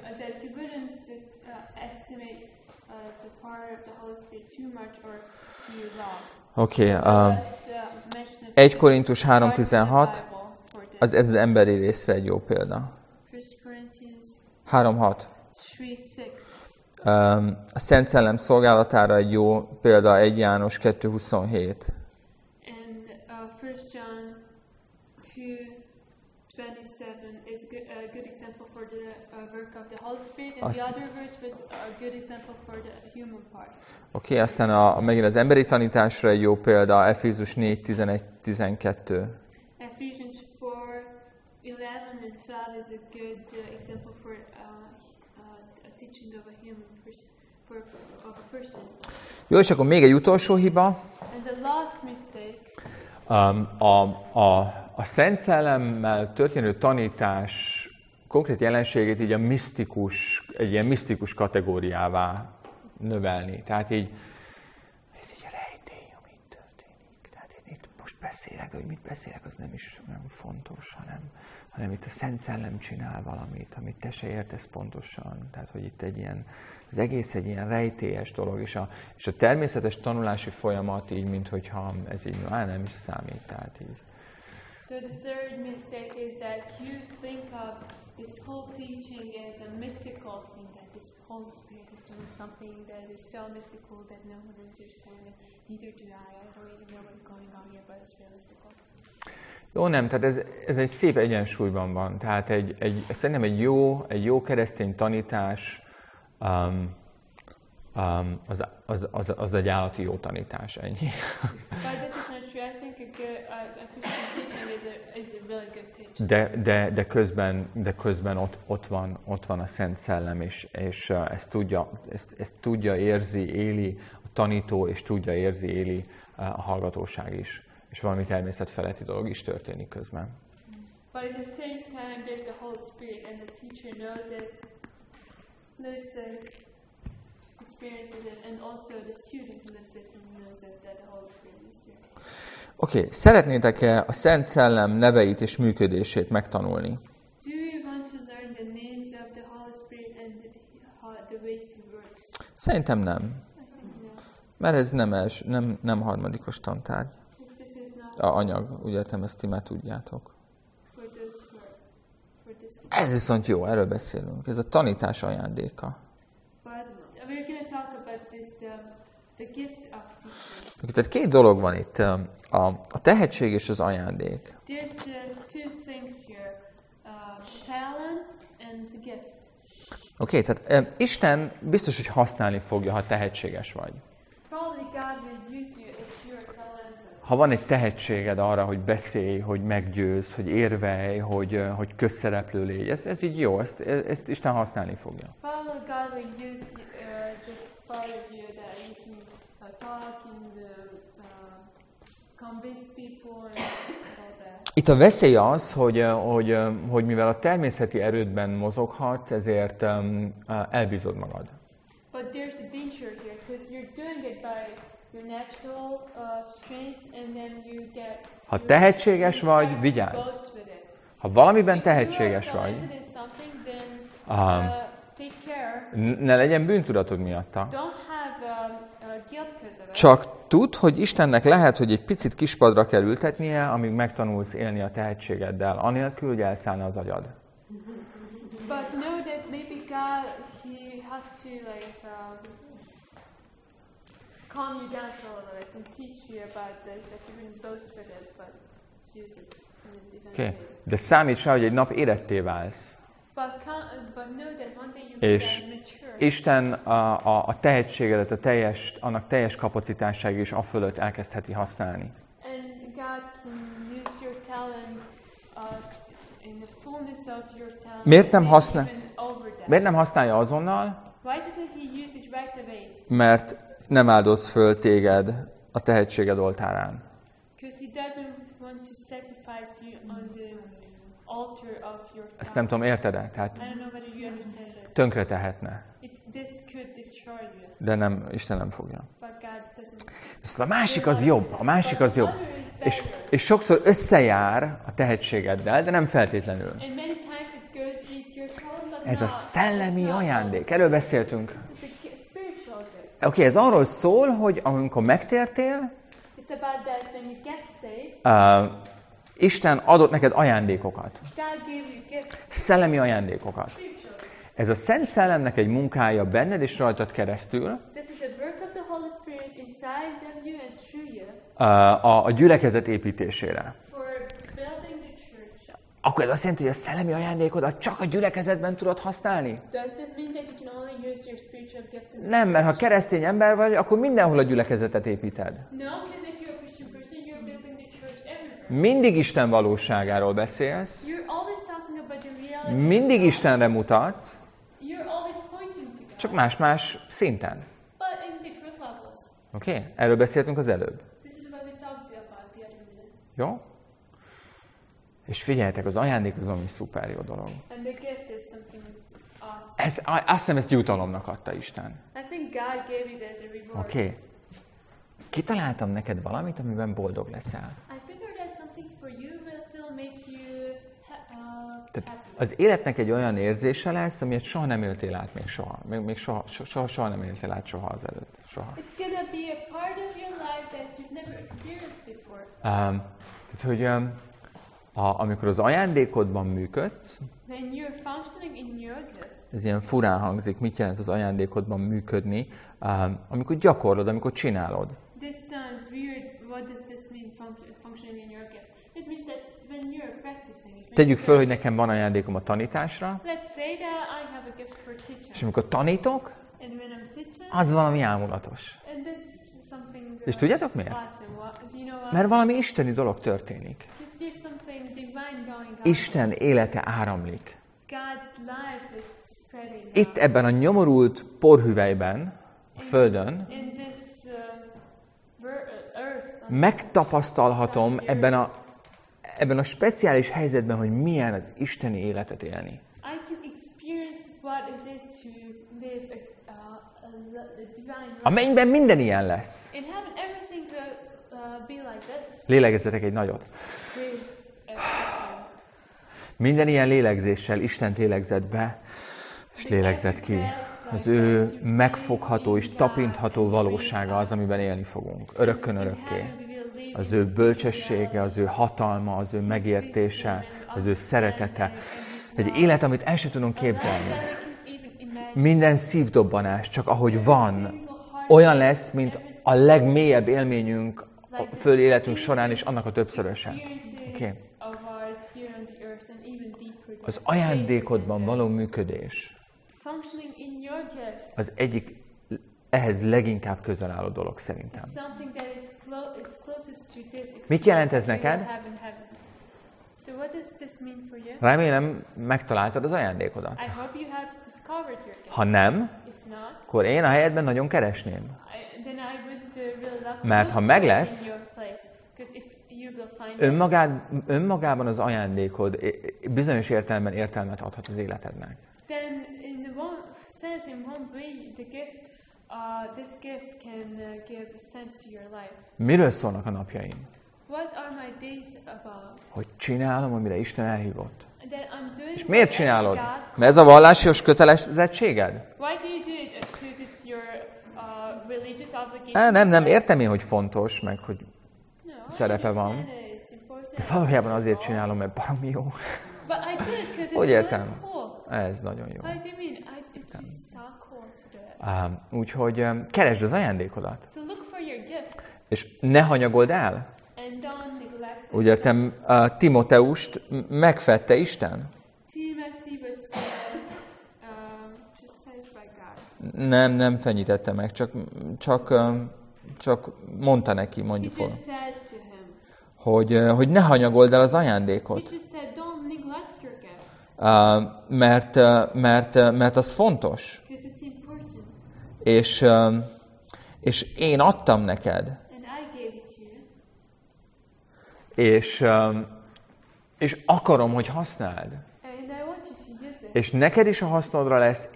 D: Oké, 1 Korintus 3:16, ez az emberi részre egy jó példa. 3:6. A Szent Szellem szolgálatára egy jó példa 1 János 2:27. Oké, aztán megint az emberi tanításra egy jó példa, Efézus 4:11-12.
C: Ephesians 4:11 and 12 is a good example for a teaching of a human person.
D: Jó, és akkor még egy utolsó hiba.
C: And the last mistake.
D: A Szent Szellemmel történő tanítás konkrét jelenségét így egy ilyen misztikus kategóriává növelni. Tehát így, ez egy rejtély, ami történik. Tehát én itt most beszélek, de hogy mit beszélek, az nem is olyan fontos, hanem itt a Szent Szellem csinál valamit, amit te se értesz pontosan. Tehát, hogy itt az egész egy ilyen rejtélyes dolog, és a természetes tanulási folyamat így, minthogyha ez így nem is számít. Tehát így.
C: So the third mistake is that you think of this whole teaching as a mystical thing, that this Holy Spirit is doing something that is so mystical that no one understands. Neither do I. I don't even know what's going on here, but it's real mystical.
D: Jó, nem, tehát ez egy szép egyensúlyban van. Tehát szerintem egy jó keresztény tanítás az egy állati jó tanítás, ennyi. De közben ott van a Szent Szellem, és ezt tudja, érzi, éli a tanító, és tudja, érzi, éli a hallgatóság is. És valami természetfeletti dolog is történik közben.
C: But at the same time, there's the Holy Spirit, and the teacher knows it, lives it, experiences it, and also the student lives it and knows it, that the Holy Spirit is there.
D: Oké, szeretnétek-e a Szent Szellem neveit és működését megtanulni?
C: Do you want to learn the names of the Holy Spirit and the ways he works?
D: Szerintem nem. Mert ez nem harmadikos tantárgy. A anyag, úgy értem, ezt ti már tudjátok. Ez viszont jó, erről beszélünk. Ez a tanítás ajándéka. Tehát két dolog van itt, a tehetség és az ajándék. Oké, tehát Isten biztos, hogy használni fogja, ha tehetséges vagy. ha van egy tehetséged arra, hogy beszélj, hogy meggyőzz, hogy érvelj, hogy közszereplő légy, ez így jó, ezt Isten használni fogja.
C: Probably God will use this part of you that you can talk and convince people and all that.
D: Itt a veszély az, hogy mivel a természeti erődben mozoghatsz, ezért elbízod magad.
C: But there's a danger here because you're doing it by your natural strength and then you get.
D: Ha tehetséges vagy, vigyázz. Ha valamiben tehetséges vagy, ne legyen bűntudatod miatta. Csak tudd, hogy Istennek lehet, hogy egy picit kispadra kell ültetnie, amíg megtanulsz élni a tehetségeddel, anélkül, hogy elszállna az agyad.
C: But know that maybe God, He has to calm you down for a little bit and teach you about this, that you wouldn't boast with it, but use it in a different way.
D: De számíts rá, hogy egy nap éretté válsz.
C: But know that one day you
D: És
C: will mature.
D: Isten a tehetségedet, annak teljes kapacitásáig is afölött elkezdheti használni.
C: And God can use your talent in the fullness of your talent.
D: Miért nem használja azonnal?
C: Why doesn't He use it right away?
D: Mert nem áldoz föl téged a tehetséged oltárán.
C: Because He doesn't want to sacrifice you on the altar of your talent.
D: Ezt nem tudom, érted-e? Tehát
C: I don't know whether you understand that.
D: tönkre tehetne.
C: This could destroy you.
D: De nem, Isten nem fogja.
C: But God doesn't.
D: Viszont a másik az jobb. És sokszor összejár a tehetségeddel, de nem feltétlenül.
C: And many times it goes with your talent, but
D: Ez a
C: not.
D: szellemi ajándék. Erről beszéltünk.
C: This is a spiritual gift.
D: Oké, ez arról szól, hogy amikor megtértél,
C: It's about that when you get saved,
D: Isten adott neked ajándékokat.
C: God gave you gifts,
D: Szellemi ajándékokat.
C: spiritual.
D: Ez a Szent Szellemnek egy munkája benned és rajtad keresztül,
C: This is a work of the Holy Spirit inside of you and through you
D: a gyülekezet építésére.
C: for building the church.
D: Akkor ez azt jelenti, hogy a szellemi ajándékodat csak a gyülekezetben tudod használni?
C: Does this mean that you can only use your spiritual gift in the
D: Nem, mert ha keresztény ember vagy, akkor mindenhol a gyülekezetet építed.
C: No, because if you're a Christian person, you're building the church everywhere.
D: Mindig Isten valóságáról beszélsz,
C: You're always talking about the reality.
D: mindig Istenre mutatsz,
C: You're always pointing to God.
D: csak más-más szinten.
C: But in different levels.
D: Oké? Erről beszéltünk az előbb.
C: This is what we talked about the other minute.
D: Jó? És figyeljetek, az ajándék az valami szuper jó dolog.
C: And the gift is something awesome.
D: Azt hiszem, ezt jutalomnak adta Isten.
C: I think God gave it as a reward.
D: Oké? Kitaláltam neked valamit, amiben boldog leszel.
C: I figured out something for you that will make you
D: Tehát
C: happy.
D: az életnek egy olyan érzése lesz, amilyet soha nem éltél át még soha. Még soha nem éltél át soha az előtt. Soha.
C: It's gonna be a part of your life that you've never experienced before.
D: Tehát, hogy amikor az ajándékodban működsz,
C: When you're functioning in your gift,
D: ez ilyen furán hangzik, mit jelent az ajándékodban működni, amikor gyakorlod, amikor csinálod.
C: this sounds weird. What does this mean, functioning in your gift? It means that when you're practicing it.
D: Tegyük föl, hogy nekem van ajándékom a tanításra,
C: Let's say that I have a gift for teaching.
D: és amikor tanítok,
C: And when I'm teaching,
D: az valami ámulatos.
C: and that's something
D: És tudjátok miért?
C: awesome. Do you know why?
D: Mert valami isteni dolog történik.
C: Because there's something divine going on.
D: Isten élete áramlik.
C: God's life is spreading out.
D: Itt ebben a nyomorult porhüvelyben, a Földön,
C: In this earth,
D: megtapasztalhatom ebben a speciális helyzetben, hogy milyen az isteni életet élni.
C: I can experience what is it to live a divine life.
D: A mennyben minden ilyen lesz.
C: In heaven, everything will be like this.
D: Lélegezzetek egy nagyot.
C: With
D: Minden ilyen lélegzéssel Istent lélegzett be, és lélegzett ki. Az ő megfogható és tapintható valósága az, amiben élni fogunk. Örökkön örökké. Az ő bölcsessége, az ő hatalma, az ő megértése, az ő szeretete. Egy élet, amit el sem tudunk képzelni. Minden szívdobbanás, csak ahogy van, olyan lesz, mint a legmélyebb élményünk a földi életünk során, és annak a többszöröse. Okay. Az ajándékodban való működés az egyik ehhez leginkább közel álló dolog szerintem.
C: Something that is closest to
D: Mit jelent ez neked?
C: So what does this mean for you?
D: Remélem, megtaláltad az ajándékodat.
C: I hope you have discovered your gift.
D: Ha nem,
C: If not,
D: akkor én a helyedben nagyon keresném.
C: then I would really love to
D: Mert ha
C: look
D: meglesz,
C: in your place. Because if you will find
D: önmagában az ajándékod bizonyos értelemben értelmet adhat az életednek.
C: then in the one sense, in one way, this gift can give sense to your life.
D: Miről szólnak a napjaim?
C: What are my days about?
D: Hogy csinálom, amire Isten elhívott.
C: That I'm doing
D: És miért
C: whatever
D: csinálod?
C: God-
D: Mert ez a vallásios kötelezettséged?
C: Why do you do it? Because it's your religious obligation?
D: Nem, értem én, hogy fontos, meg hogy
C: No, I
D: szerepe van.
C: understand it. It's important.
D: De valójában azért csinálom, mert baromi jó.
C: But I do it because it's
D: Hogy
C: really
D: értem?
C: cool.
D: Ez nagyon jó.
C: How do you mean? It's just so cool to do it.
D: Úgyhogy keresd az ajándékodat.
C: So look for your gift
D: És ne hanyagold el.
C: and don't neglect it.
D: Úgy értem, Timoteust megfedte Isten?
C: Timothy was just saved by God.
D: Nem fenyítette meg, csak mondta neki,
C: He
D: mondjuk
C: just
D: fel,
C: said to him.
D: hogy ne hanyagold el az
C: He
D: ajándékot,
C: just said, don't neglect your gift
D: mert az fontos.
C: because it's important.
D: És én adtam neked,
C: And I gave it to you.
D: és akarom, hogy használd.
C: And I want you to use it.
D: És neked is a hasznodra lesz,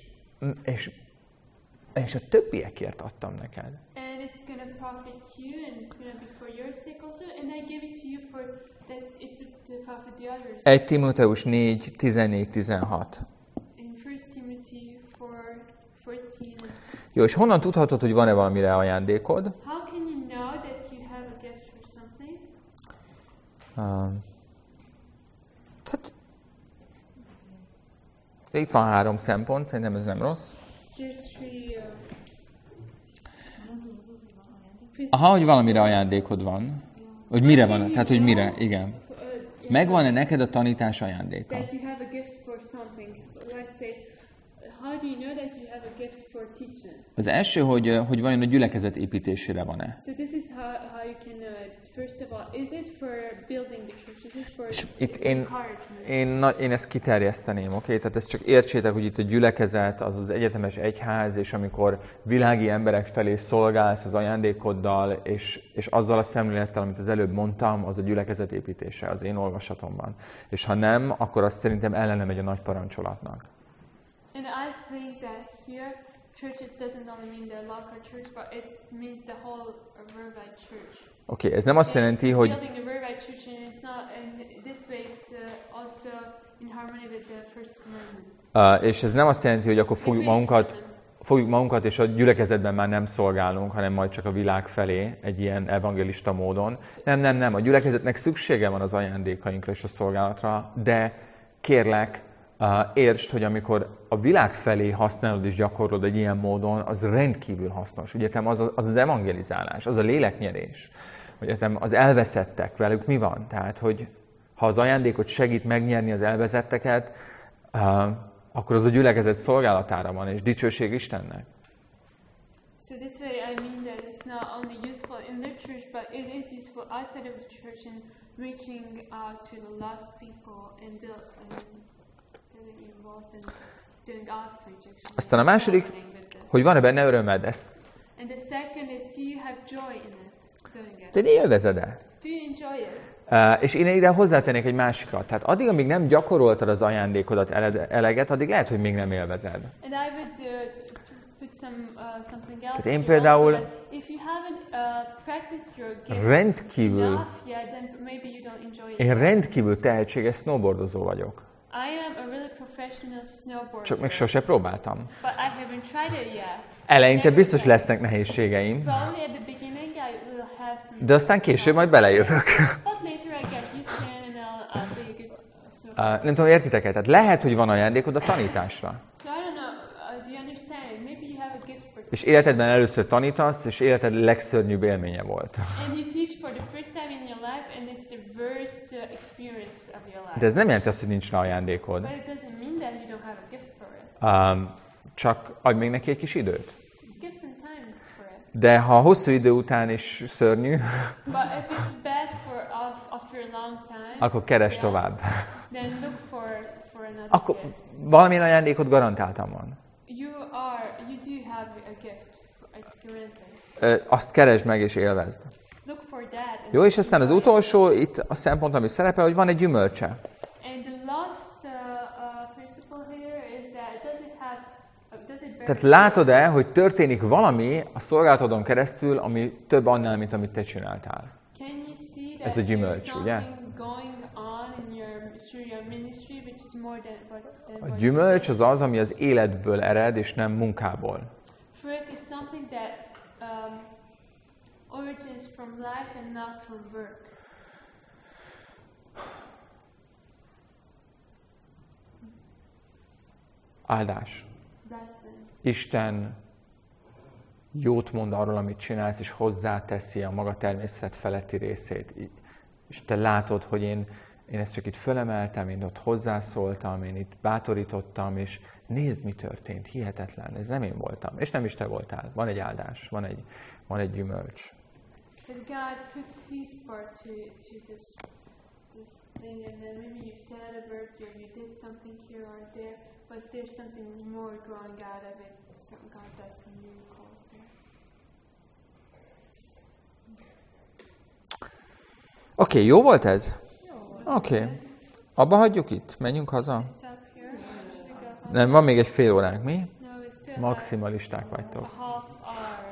D: és a többiekért adtam neked.
C: And it's going to profit you, and it's going to be for your sake also. And I give it to you for that it would profit the others.
D: 1 Timoteus 4, 14-16.
C: In 1 Timothy 4:14.
D: Jó, és honnan tudhatod, hogy van-e valamire ajándékod?
C: How can you know that you have a gift for something?
D: Hát, itt van 3 szempont, szerintem ez nem rossz.
C: There's three.
D: Aha, hogy valamire ajándékod van. Hogy mire van, tehát hogy mire, igen. Megvan-e neked a tanítás ajándéka?
C: That you have a gift for something. Let's say, how do you know that you have a gift for teaching?
D: Az első, hogy vajon a gyülekezet építésére van-e.
C: So this is how you can know it. First of all, is it for building the church? Is it for
D: És itt
C: encouragement?
D: én ezt kiterjeszteném, oké? Tehát ezt csak értsétek, hogy itt a gyülekezet, az az egyetemes egyház, és amikor világi emberek felé szolgálsz az ajándékoddal, és azzal a szemlélettel, amit az előbb mondtam, az a gyülekezet építése az én olvasatomban. És ha nem, akkor azt szerintem ellene megy a nagy parancsolatnak.
C: And I think that here, churches doesn't only mean the local church, but it means the whole Worldwide Church.
D: Oké, ez nem azt jelenti, hogy
C: Building a Worldwide Church, and it's not, and this way it's also in harmony with the First Commandment.
D: és ez nem azt jelenti, hogy akkor fogjuk magunkat, és a gyülekezetben már nem szolgálunk, hanem majd csak a világ felé egy ilyen evangelista módon. Nem. A gyülekezetnek szüksége van az ajándékainkra és a szolgálatra, de kérlek, értsd, hogy amikor a világ felé használod és gyakorlod egy ilyen módon, az rendkívül hasznos. Ugye az evangelizálás, az a léleknyerés. Ugye az elveszettek, velük mi van? Tehát, hogy ha az ajándékot segít megnyerni az elvezetteket, akkor az a gyülekezet szolgálatára van, és dicsőség Istennek.
C: So this way I mean that it's not only useful in the church, but it is useful outside of the church in reaching out to the lost people and getting involved in doing outreach.
D: Aztán a második, hogy van-e benne örömed?
C: And the second is, do you have joy in it, doing it?
D: Te élvezed-e?
C: Do you enjoy it?
D: És én ide hozzátennék egy másikat. Tehát addig, amíg nem gyakoroltad az ajándékodat eleget, addig lehet, hogy még nem élvezed.
C: And I would put something else.
D: Tehát én
C: here
D: például
C: also, that if you haven't practiced your gift
D: rendkívül,
C: enough, then maybe you don't enjoy it.
D: én rendkívül tehetséges snowboardozó vagyok.
C: I am a really professional snowboarder.
D: Csak még sose próbáltam.
C: But I haven't tried it yet.
D: Eleinte
C: Never
D: biztos
C: tried.
D: lesznek nehézségeim,
C: Probably at the beginning I will have some.
D: de aztán később majd belejövök.
C: But later I get used to it and I'll be a good snowboarder.
D: Nem tudom, értitek-e? Tehát lehet, hogy van ajándékod a tanításra.
C: So I don't know. Do you understand it? Maybe you have a gift for.
D: És életedben először tanítasz, és életed legszörnyűbb élménye volt.
C: And you teach for the first time in your life, and it's the worst experience of your life.
D: De ez nem jelenti azt, hogy nincs rá ajándékod.
C: But it doesn't mean that you don't have a gift for it.
D: Csak adj még neki egy kis időt.
C: Just give some time for it.
D: De ha hosszú idő után is szörnyű,
C: But if it's bad after a long time,
D: akkor keresd tovább.
C: then look for another
D: Akkor
C: gift.
D: valamilyen ajándékot garantáltan van.
C: You do have a gift. It's guaranteed.
D: Azt keresd meg és élvezd.
C: Look for that. and
D: Jó, és aztán az
C: enjoy it.
D: utolsó, itt a szempont, ami szerepel, hogy van egy gyümölcse.
C: And the last principle here is that does it bear
D: Tehát látod-e, hogy történik valami a szolgálatodon keresztül, ami több annál, mint amit te csináltál?
C: Can you see that
D: Ez a gyümölcs,
C: there's
D: ugye?
C: something going on through your ministry which is more than
D: A
C: what
D: gyümölcs az az, ami az életből ered, és nem munkából.
C: fruit is something that origins from life and not from work.
D: Áldás.
C: Blessing.
D: Isten jót mond arról, amit csinálsz, és hozzáteszi a maga természet feletti részét. És te látod, hogy én ezt csak itt fölemeltem, én ott hozzászóltam, én itt bátorítottam, és nézd, mi történt. Hihetetlen. Ez nem én voltam. És nem is te voltál. Van egy áldás, van egy gyümölcs.
C: That God puts His part to this thing, and then maybe you've said a word, or you did something here or there, but there's something more growing out of it. Something God does some miracles there.
D: Oké, jó volt ez? Oké. Abba hagyjuk itt? Menjünk haza?
C: Stop here. Should we go home?
D: Nem, van még egy fél óránk, mi?
C: No, we still have
D: Maximalisták
C: a
D: vagytok.
C: half hour.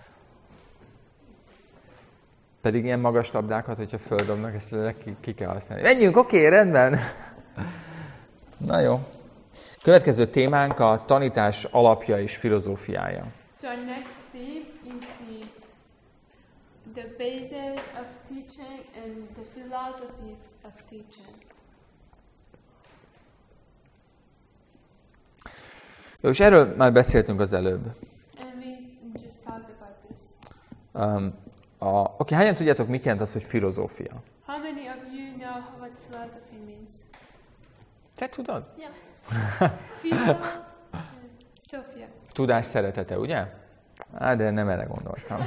D: Pedig ilyen magas labdákat, hogyha földobnak, ezt ki kell használni. Menjünk, oké, rendben. Na jó. Következő témánk a tanítás alapja és filozófiája.
C: So our next theme is the basis of teaching and the philosophy of teaching.
D: Jó, és erről már beszéltünk az előbb.
C: And we just talked about this.
D: Oké, hányan tudjátok, mit jelent az, hogy filozófia?
C: How many of you know what philosophy means?
D: Te tudod?
C: Yeah. Philo, Sophia.
D: Tudás szeretete, ugye? De nem erre gondoltam.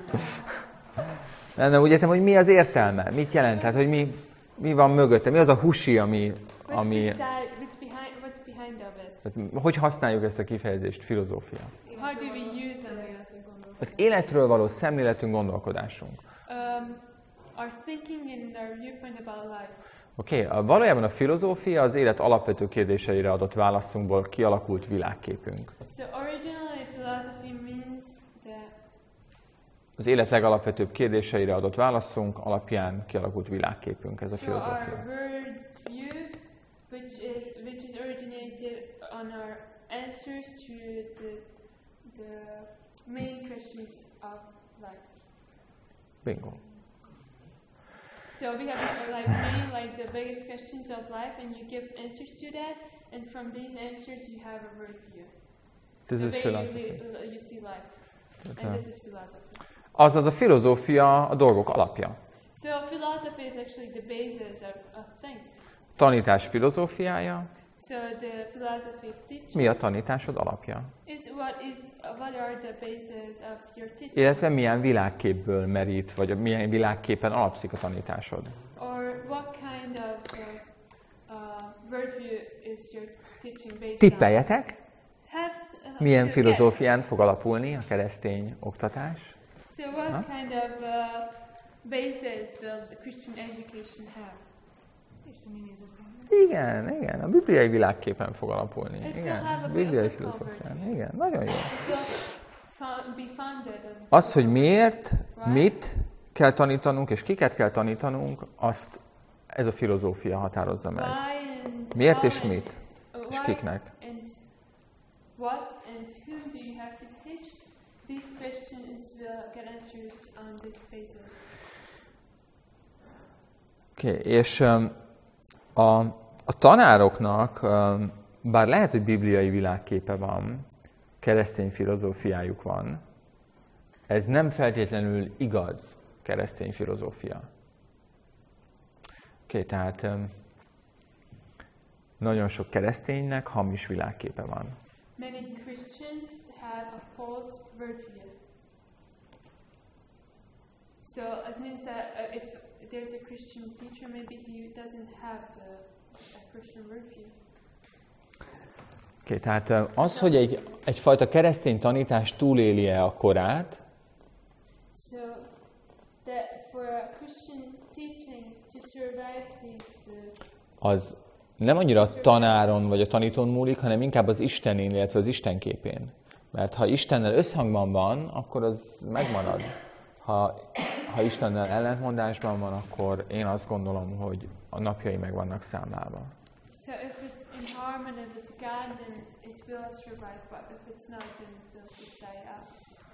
D: Nem, úgy értem, hogy mi az értelme, mit jelent, tehát, hogy mi van mögötte, mi az a husi, ami
C: What's behind of it?
D: tehát, hogy használjuk ezt a kifejezést, filozófia?
C: How do we use it?
D: Az életről való szemléletünk, gondolkodásunk.
C: Our thinking and our viewpoint about life.
D: Oké, valójában a filozófia az élet alapvető kérdéseire adott válaszunkból kialakult világképünk.
C: So originally philosophy means that
D: Az élet legalapvetőbb kérdéseire adott válaszunk alapján kialakult világképünk, ez a
C: so
D: filozófia.
C: our world view, which is originated on our answers to the main questions of life.
D: Bingo.
C: So we have like the biggest questions of life, and you give answers to that, and from these answers you have a worldview.
D: This
C: The
D: is
C: way
D: philosophy.
C: you see life, and this is philosophy.
D: Azaz a filozófia a dolgok alapja.
C: So philosophy is actually the basis of things.
D: Tanítás filozófiája.
C: So the philosophy of teaching
D: Mi a tanításod alapja?
C: is what are the basis of your teaching,
D: Illetve milyen világképből merít, vagy milyen világképen alapszik a tanításod?
C: or what kind of worldview is your teaching based
D: Tippeljetek,
C: on?
D: milyen
C: So
D: filozófián fog alapulni a keresztény oktatás?
C: So what kind of basis will the Christian education have?
D: Igen, a bibliai világképpen fog alapulni.
C: It will
D: Igen,
C: have a
D: bibliai
C: biblical
D: filozófián.
C: worldview.
D: Igen, nagyon jó.
C: It will be founded on
D: Az, hogy miért, mit kell tanítanunk, és kiket kell tanítanunk, azt ez a filozófia határozza meg.
C: why and
D: Miért
C: how
D: és
C: and
D: mit? És
C: why
D: kiknek?
C: and what and whom do you have to teach? These questions will get answers on this basis.
D: Oké, és a tanároknak, bár lehet, hogy bibliai világképe van, keresztény filozófiájuk van, ez nem feltétlenül igaz keresztény filozófia. Oké, tehát nagyon sok kereszténynek hamis világképe van.
C: Many Christians have a false worldview. So it means that if there's a Christian teacher, maybe he doesn't have a Christian worldview.
D: Okay, tehát az, hogy egyfajta keresztény tanítás túléli-e a korát,
C: So that for a Christian teaching to survive his
D: az nem annyira a tanáron vagy a tanítón múlik, hanem inkább az Istenén, illetve az Isten képén. Mert ha Istennel összhangban van, akkor az megmarad. Ha Istennel ellentmondásban van, akkor én azt gondolom, hogy a napjai meg vannak számlálva.
C: So if it's in harmony with God, then it will survive. But if it's not, then it will just die out.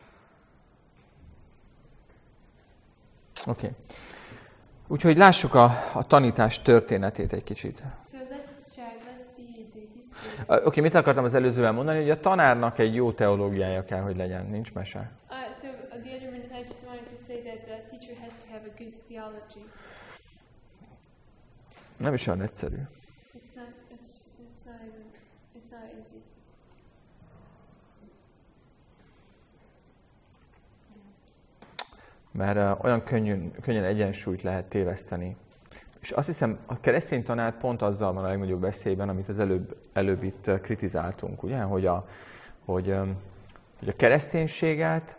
D: Oké. Úgyhogy lássuk a tanítás történetét egy kicsit.
C: So let's see the history.
D: Oké, mit akartam az előzővel mondani, hogy a tanárnak egy jó teológiája kell, hogy legyen, nincs mese.
C: So the other minute I just wanted to say that the teacher has to have a good theology.
D: Nem is olyan egyszerű.
C: It's not easy.
D: Mert olyan könnyen egyensúlyt lehet téveszteni. És azt hiszem, a keresztény tanár pont azzal van a legnagyobb veszélyben, amit az előbb itt kritizáltunk, ugye? Hogy a kereszténységet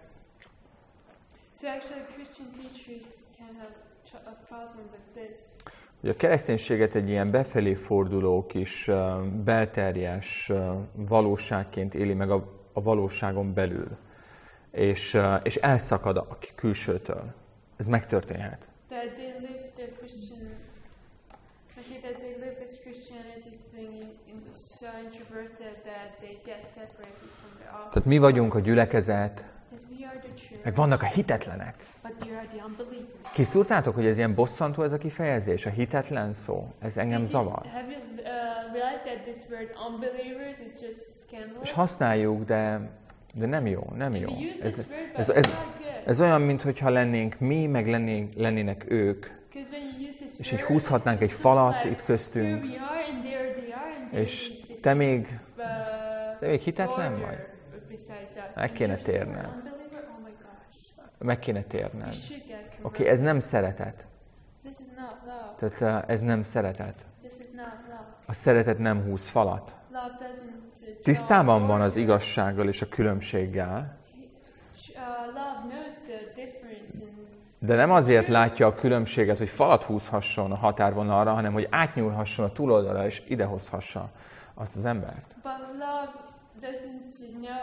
C: So actually Christian teachers can have a problem with this.
D: hogy a kereszténységet egy ilyen befelé forduló kis belterjes valóságként éli meg a valóságon belül. És elszakad a külsőtől. Ez megtörténhet.
C: That they live the Christian, that they live this Christianity thing so introverted that they get separated from the outside.
D: Tehát mi vagyunk a gyülekezet,
C: That we are the church,
D: meg vannak a hitetlenek.
C: but you are the unbelievers.
D: Kiszúrtátok, hogy ez ilyen bosszantó ez a kifejezés, a hitetlen szó? Ez engem zavar.
C: Have you realized that this word unbelievers is just scandalous?
D: És használjuk, de nem jó, nem jó.
C: We use this word, but
D: Ez
C: it's not good.
D: Ez olyan, mintha lennénk mi, meg lennének ők,
C: Because when you use this
D: és így
C: word,
D: húzhatnánk egy
C: it's
D: falat
C: like,
D: itt köztünk,
C: here we are, and there they are, and there
D: és
C: is
D: te
C: this,
D: még hitetlen
C: border
D: vagy?
C: besides us.
D: Meg kéne
C: And you're still
D: térned.
C: an unbeliever? Oh my gosh.
D: Meg kéne térned.
C: You should get converted.
D: Oké, ez nem szeretet.
C: This is not love.
D: Tehát ez nem szeretet.
C: This is not love.
D: A szeretet nem húz falat.
C: Love doesn't draw
D: Tisztában van
C: border.
D: az igazsággal és a különbséggel,
C: Love knows the difference in
D: de nem azért látja a különbséget, hogy falat húzhasson a határvonalra, hanem hogy átnyúlhasson a túloldalra és idehozhassa azt az embert.
C: But love doesn't know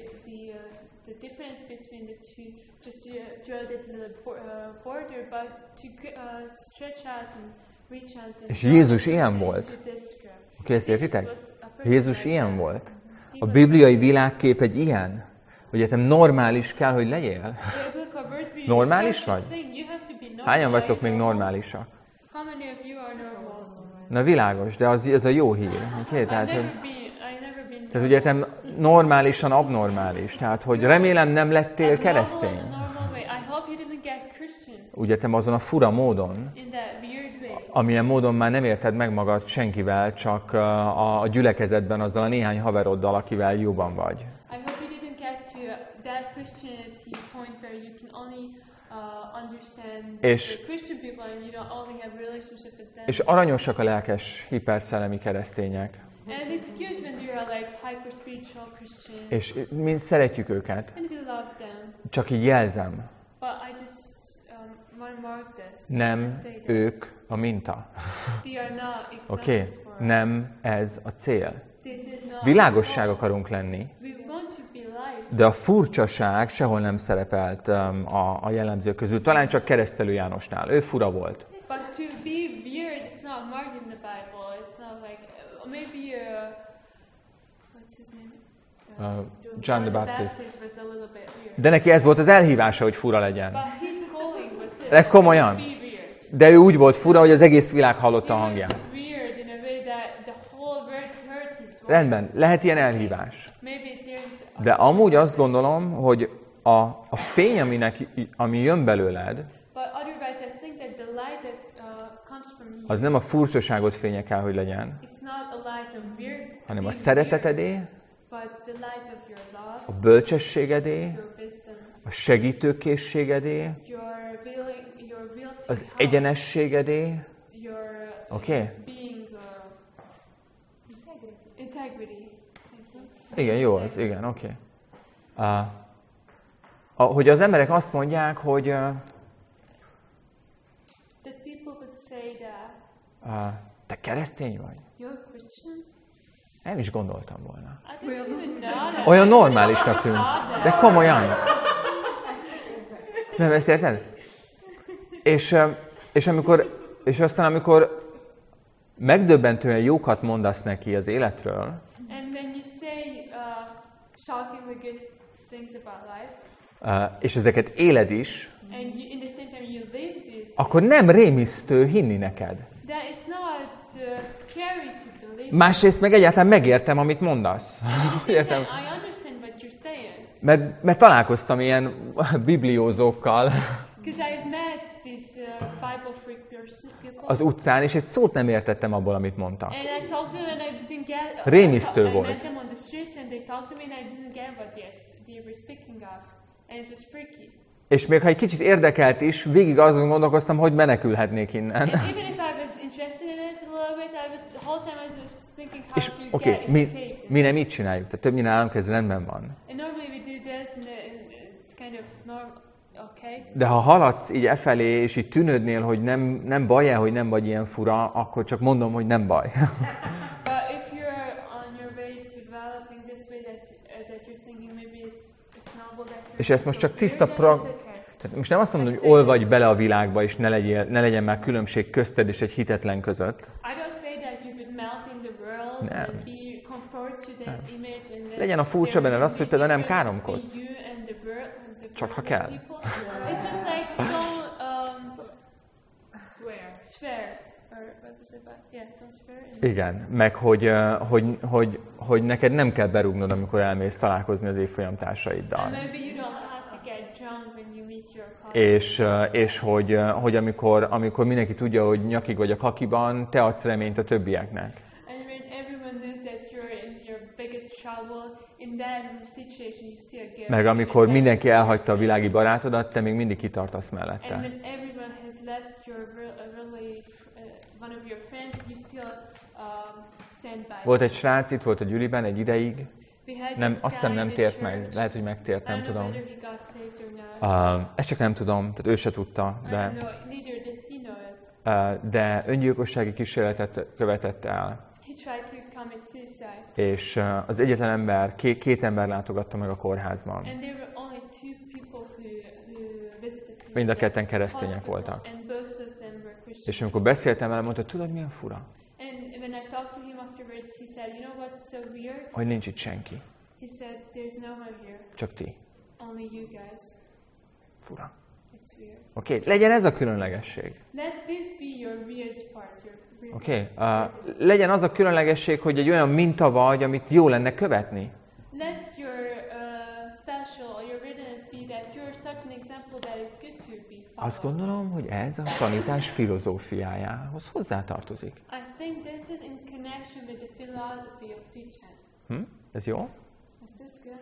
C: the difference between the two, just to draw that little border, but to stretch out and reach out. And
D: És Jézus
C: draw
D: ilyen
C: the
D: volt.
C: person to this group.
D: Oké, ezt értitek?
C: Jesus was a person
D: Jézus
C: like
D: ilyen
C: that.
D: volt.
C: He
D: A
C: was
D: bibliai világkép egy ilyen, hogy te normális kell, hogy legyél.
C: biblical worldview is
D: Normális
C: such a
D: vagy?
C: thing. You have to be normal.
D: Hányan vagytok még normálisak?
C: How many of you are normal?
D: Na világos, de ez a jó hír. Okay? Tehát,
C: I've never been
D: tehát ugye te normálisan abnormális. Tehát, hogy remélem nem lettél
C: abnormal in
D: keresztény.
C: a normal way. I hope you didn't get Christian
D: Ugye te azon a fura módon,
C: in that weird way.
D: amilyen módon már nem érted meg magad senkivel, csak a gyülekezetben azzal a néhány haveroddal, akivel jóban vagy.
C: I hope you didn't get to that Christianity point where you can only understand
D: És-
C: the Christian people and you don't only have relationship with them.
D: És aranyosak a lelkes, hiperszellemi keresztények.
C: And it's cute when you are like hyper spiritual Christians
D: És mi szeretjük őket.
C: and we love them.
D: Csak így jelzem,
C: But I just want to mark this.
D: nem
C: say this.
D: ők a minta.
C: They are not
D: Oké?
C: examples for us.
D: Nem ez a cél.
C: This is not
D: Világosság akarunk lenni,
C: We want to be light.
D: de a furcsaság sehol nem szerepelt a jellemzők közül. Talán csak Keresztelő Jánosnál. Ő fura volt.
C: But to be weird, it's not marked in the Bible. It's not like maybe what's his name?
D: John the Baptist.
C: was a little bit weird.
D: De neki ez volt az elhívása, hogy fura legyen.
C: But his calling was this.
D: De komolyan.
C: Be weird.
D: De ő úgy volt fura, hogy az egész világ hallotta a
C: He was
D: hangját.
C: weird in a way that the whole world heard his voice.
D: Rendben, lehet ilyen elhívás.
C: Maybe there's
D: De amúgy azt gondolom, hogy a fény, ami jön belőled,
C: but otherwise I think that the light that comes from you,
D: az nem a furcsaságot fénye kell, hogy legyen,
C: it's not a light of weird,
D: hanem a
C: being
D: szeretetedé,
C: weird, but the light of your love,
D: a bölcsességedé,
C: your wisdom,
D: a segítőkészségedé,
C: your willing
D: az egyenességedé,
C: your
D: Okay.
C: being integrity.
D: igen, jó az, igen, oké. Hogy az emberek azt mondják, hogy
C: That people would say that
D: te keresztény vagy?
C: you're Christian.
D: Nem is gondoltam volna.
C: I didn't even know that.
D: Olyan normálisnak tűnsz. De komolyan. Nem, ezt érted? És aztán amikor megdöbbentően jókat mondasz neki az életről,
C: And when you say shockingly good things about life,
D: és ezeket éled is,
C: and you, in the same time you live this,
D: akkor nem rémisztő hinni neked.
C: that it's not scary to believe.
D: Másrészt meg egyáltalán megértem, amit mondasz. Értem?
C: I understand what you're saying.
D: Mert találkoztam ilyen bibliózókkal
C: Because I've met these Bible freak people.
D: az utcán, és egy szót nem értettem abból, amit mondta.
C: And I talked to them and I didn't get...
D: Rémisztő
C: I
D: volt.
C: met them on the streets and they talked to me and I didn't get what they were speaking of. And it was freaky.
D: És még ha egy kicsit érdekelt is, végig azon gondolkoztam, hogy menekülhetnék innen.
C: And even if I was interested in it a little bit, the whole time I was just thinking how
D: És
C: to
D: oké,
C: get escape.
D: mi nem így csináljuk, tehát többnyire nálunk ez rendben van.
C: And normally we do this and it's kind of normal, okay?
D: De ha haladsz így efelé, és így tűnődnél, hogy nem baj-e, hogy nem vagy ilyen fura, akkor csak mondom, hogy nem baj.
C: But if you're on your way to developing this way that you're thinking maybe it's normal that you're
D: És ezt most csak tiszta
C: then it's okay.
D: Tehát most nem azt mondom, hogy olvadj bele a világba, és ne legyen már különbség közted és egy hitetlen között.
C: I don't say that you would melt in the world
D: Nem.
C: and be conformed to that image and that
D: Legyen a furcsa benned az, hogy például nem káromkodsz.
C: you and the world and the
D: Csak ha
C: world
D: kell.
C: people. It's just like don't swear or what was it about? Yeah, don't swear. And
D: Igen, meg hogy neked nem kell berúgnod, amikor elmész találkozni az évfolyam társaiddal.
C: maybe you don't have to get drunk when you meet your colleagues.
D: És hogy amikor mindenki tudja, hogy nyakig vagy a kakiban, te adsz reményt a többieknek.
C: And when everyone knows that you're in your biggest trouble, in that situation you still give.
D: Meg amikor mindenki elhagyta a világi barátodat, te még mindig kitartasz
C: And
D: mellette.
C: when everyone has left your really one of your friends, you still stand by.
D: Volt egy srác, itt volt a gyűliben egy ideig,
C: We had
D: nem,
C: this
D: azt hiszem
C: guy
D: nem
C: in the
D: tért meg,
C: church.
D: lehet, hogy megtért, nem
C: I don't
D: tudom.
C: know whether he got saved or not.
D: Ezt csak nem tudom, tehát ő se tudta,
C: I
D: de,
C: don't know, neither did he know it.
D: de öngyilkossági kísérletet követett el.
C: He tried to commit suicide.
D: És az egyetlen ember, két ember látogatta meg a kórházban.
C: And there were only two people who visited him.
D: Mind a
C: at the
D: ketten keresztények
C: hospital,
D: voltak.
C: And both of them were Christians.
D: És amikor beszéltem vele, mondta, tudod milyen fura?
C: And when I talked to him afterwards, he said, you know what's so weird?
D: Hogy nincs itt senki,
C: He said, there's no one here,
D: csak ti.
C: only you guys.
D: Fura.
C: It's weird.
D: Oké, legyen ez a különlegesség.
C: Let this be your weird part, your weird
D: Oké,
C: part.
D: legyen az a különlegesség, hogy egy olyan minta vagy, amit jó lenne követni.
C: Let your special or your weirdness be that you're such an example that is good to be followed.
D: Azt gondolom, hogy ez a tanítás filozófiájához hozzátartozik.
C: I think this is in connection with the philosophy of teaching.
D: Ez jó?
C: Is this good?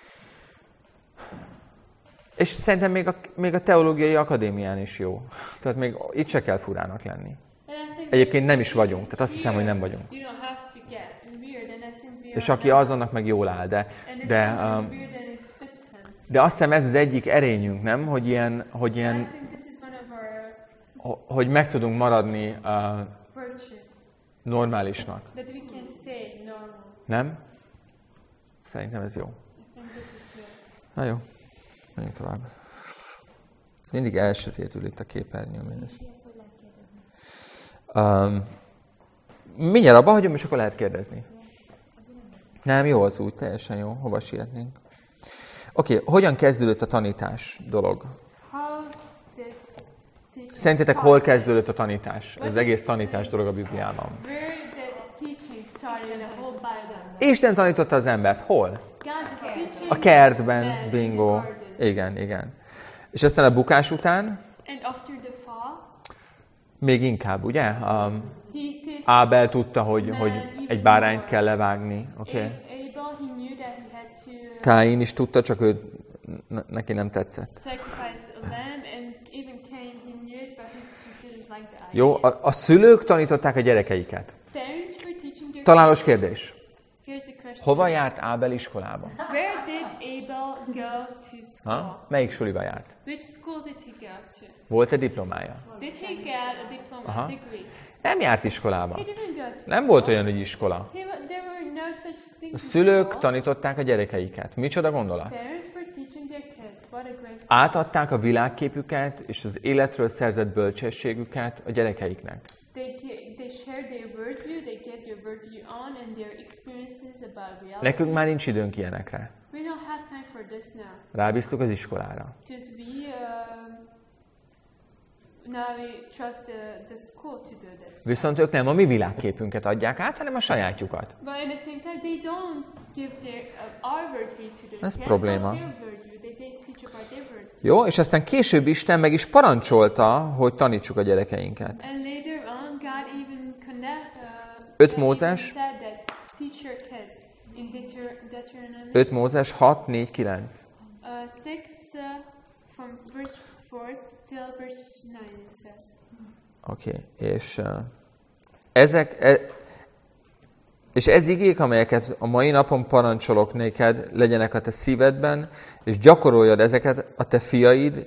D: És szerintem még a teológiai akadémián is jó. Tehát még itt se kell furának lenni.
C: And I think
D: Egyébként nem is vagyunk, tehát azt hiszem, hogy nem vagyunk.
C: you don't have to get weird, and I think we
D: És
C: are
D: aki az, annak meg jól áll,
C: and if
D: de,
C: someone is weird, then it fits him.
D: de azt hiszem ez az egyik erényünk, nem? Hogy
C: I think this is one of our
D: hogy meg tudunk maradni
C: virtue,
D: normálisnak.
C: that we can stay normal.
D: Nem? Szerintem ez jó.
C: I think this is good.
D: Na jó, menjünk tovább. Ez mindig elsötétül itt a képernyőn. Mindjárt abba hagyom, és akkor lehet kérdezni. Nem, jó az úgy, teljesen jó. Hova sietnénk? Oké, hogyan kezdődött a tanítás dolog?
C: How did teaching
D: Szerintetek
C: start?
D: hol kezdődött a tanítás? Az egész tanítás dolog a Bibliában.
C: Where did teaching start in the whole Bible?
D: Isten tanította az embert. Hol?
C: God is teaching
D: A kertben,
C: man in the
D: bingo.
C: garden.
D: Igen, igen. És aztán a bukás után
C: And after the fall,
D: még inkább, ugye?
C: he teaches
D: Ábel tudta, hogy egy bárányt kell levágni. Oké?
C: Abel, he knew that he had to
D: Káin is tudta, csak neki nem tetszett.
C: sacrifice a lamb, and even Cain, he knew it, but he
D: Jó, a szülők tanították a gyerekeiket.
C: Parents were teaching their
D: Találós kérdés.
C: Here's a question.
D: Hova járt Ábel iskolába?
C: Where did Abel go to school?
D: Ha? Melyik suliba járt?
C: Which school did he go to?
D: Volt-e diplomája?
C: Did he get a diploma,
D: Aha.
C: degree?
D: Nem járt iskolába.
C: He didn't go to
D: Nem volt olyan, hogy iskola.
C: There were no such thing
D: A
C: as
D: szülők
C: school.
D: tanították a gyerekeiket. Micsoda gondolat?
C: Parents were teaching their kids. What a great
D: Átadták a világképüket és az életről szerzett bölcsességüket a gyerekeiknek.
C: They share their worldview, they get their worldview on and their experiences about reality.
D: Nekünk már nincs időnk ilyenekre.
C: We don't have time for this now.
D: Rábíztuk az iskolára.
C: Because now we trust the school to do this.
D: Viszont ők nem a mi világképünket adják át, hanem a sajátjukat.
C: But at the same time, they don't give our worldview to the
D: Ez
C: kids,
D: probléma.
C: not their worldview. They teach about their worldview.
D: Jó, és aztán később Isten meg is parancsolta, hogy tanítsuk a gyerekeinket.
C: And later on, God even
D: Öt Mózes.
C: said that teach your kids in Deuteronomy
D: 5 Mózes 6, 4, 9.
C: 6 from verse 4 till verse 9 it says.
D: Oké, és és ez igék, amelyeket a mai napon parancsolok néked, legyenek a te szívedben, és gyakoroljad ezeket a te fiaid,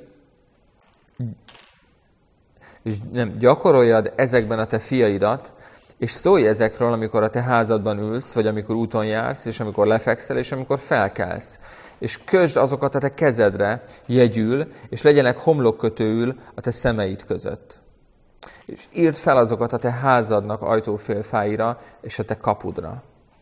D: és nem, gyakoroljad ezekben a te fiaidat, és szólj ezekről, amikor a te házadban ülsz, vagy amikor úton jársz, és amikor lefekszel, és amikor felkelsz. És kösd azokat a te kezedre jegyül, és legyenek homlokkötőül a te szemeid között. És írd fel azokat a te házadnak ajtófélfáira, és a te kapudra.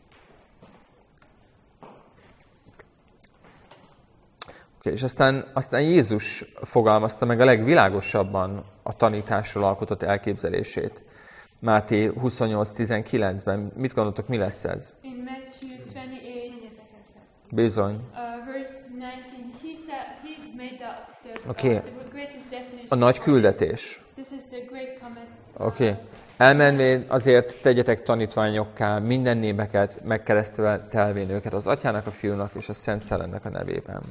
D: Okay, és aztán Jézus fogalmazta meg a legvilágosabban a tanításról alkotott elképzelését. Máté 28:19-ben. Mit gondoltok, mi lesz ez?
C: In Matthew 28,
D: Bizony.
C: verse 19, he made
D: Oké.
C: the greatest definition.
D: A nagy küldetés.
C: This is the great command.
D: Oké. Elmenvén azért tegyetek tanítványokká minden népeket, megkeresztelvén őket az Atyának, a Fiúnak és a Szent Szellemnek a nevében.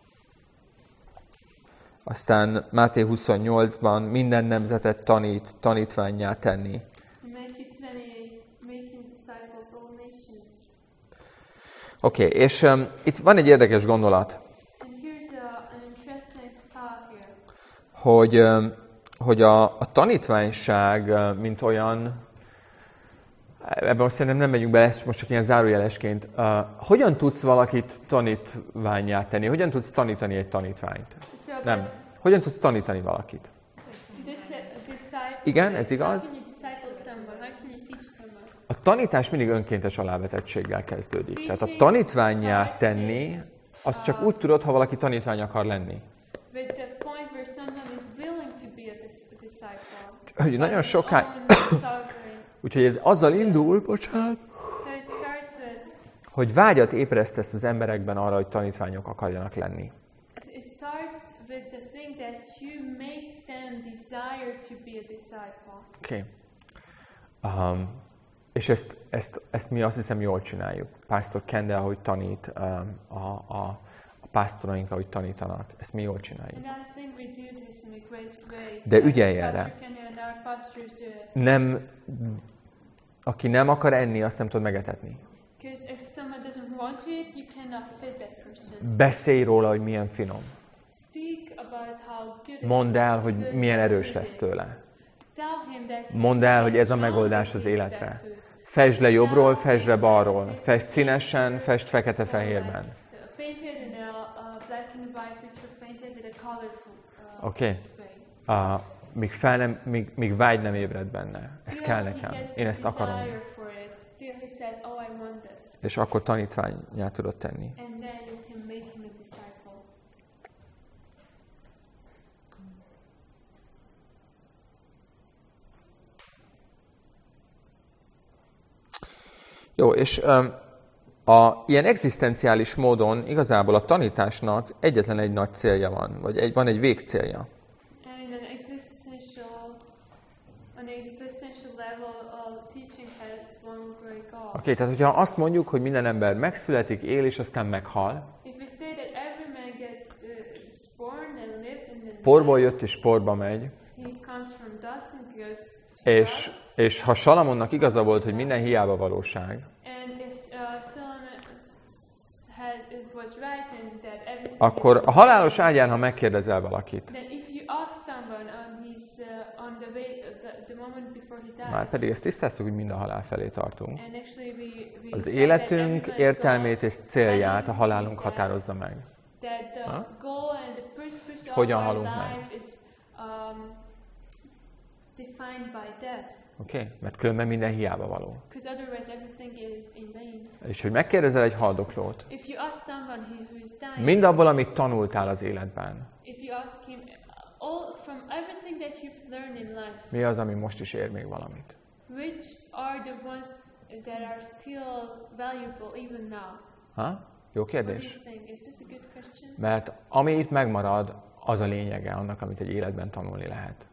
D: Aztán Máté 28-ban minden nemzetet tanítvánnyá tenni.
C: Matthew 28, making disciples all nations.
D: Oké, és itt van egy érdekes gondolat,
C: And here's an interesting thought here.
D: hogy a tanítványság, mint olyan, ebben most szerintem nem megyünk bele, ezt most csak ilyen zárójelesként, hogyan tudsz valakit tanítvánnyá tenni? Hogyan tudsz tanítani egy tanítványt? Nem. Hogyan tudsz tanítani valakit? Igen, ez igaz. A tanítás mindig önkéntes alávetettséggel kezdődik. Tehát a tanítvánnyá tenni, azt csak úgy tudod, ha valaki tanítvány akar lenni. Hogy nagyon sokáig... Úgyhogy ez azzal indul, bocsánat, hogy vágyat ébresztesz az emberekben arra, hogy tanítványok akarjanak lenni. Oké. És ezt mi azt hiszem jól csináljuk. Pásztor Kende, ahogy tanít, a pásztoraink, ahogy tanítanak, ezt mi jól csináljuk. De ügyelj erre. Nem, aki nem akar enni, azt nem tud megetetni. Beszélj róla, hogy milyen finom. Mondd el, hogy milyen erős lesz tőle. Mondd el, hogy ez a megoldás az életre. Fesd le jobbról, fesd le balról. Fest színesen, fest fekete-fehérben. Oké. Míg vágy nem ébred benne. Ez kell nekem. Én ezt akarom. És akkor tanítvánnyá tudod tenni. Jó, és ilyen egzisztenciális módon igazából a tanításnak egyetlen egy nagy célja van, vagy van egy végcélja. Oké, tehát hogyha azt mondjuk, hogy minden ember megszületik, él és aztán meghal, porból jött és porba megy, És ha Salamonnak igaza volt, hogy minden hiába valóság, akkor a halálos ágyán, ha megkérdezel valakit, már pedig ezt tisztáztuk, hogy mind a halál felé tartunk. Az életünk értelmét és célját a halálunk határozza meg. Hogyan halunk meg? Oké? Mert különben minden hiába való. És hogy megkérdezel egy haldoklót, mindabból, amit tanultál az életben, mi az, ami most is ér még valamit? Jó kérdés. Mert ami itt megmarad, az a lényege annak, amit egy életben tanulni lehet.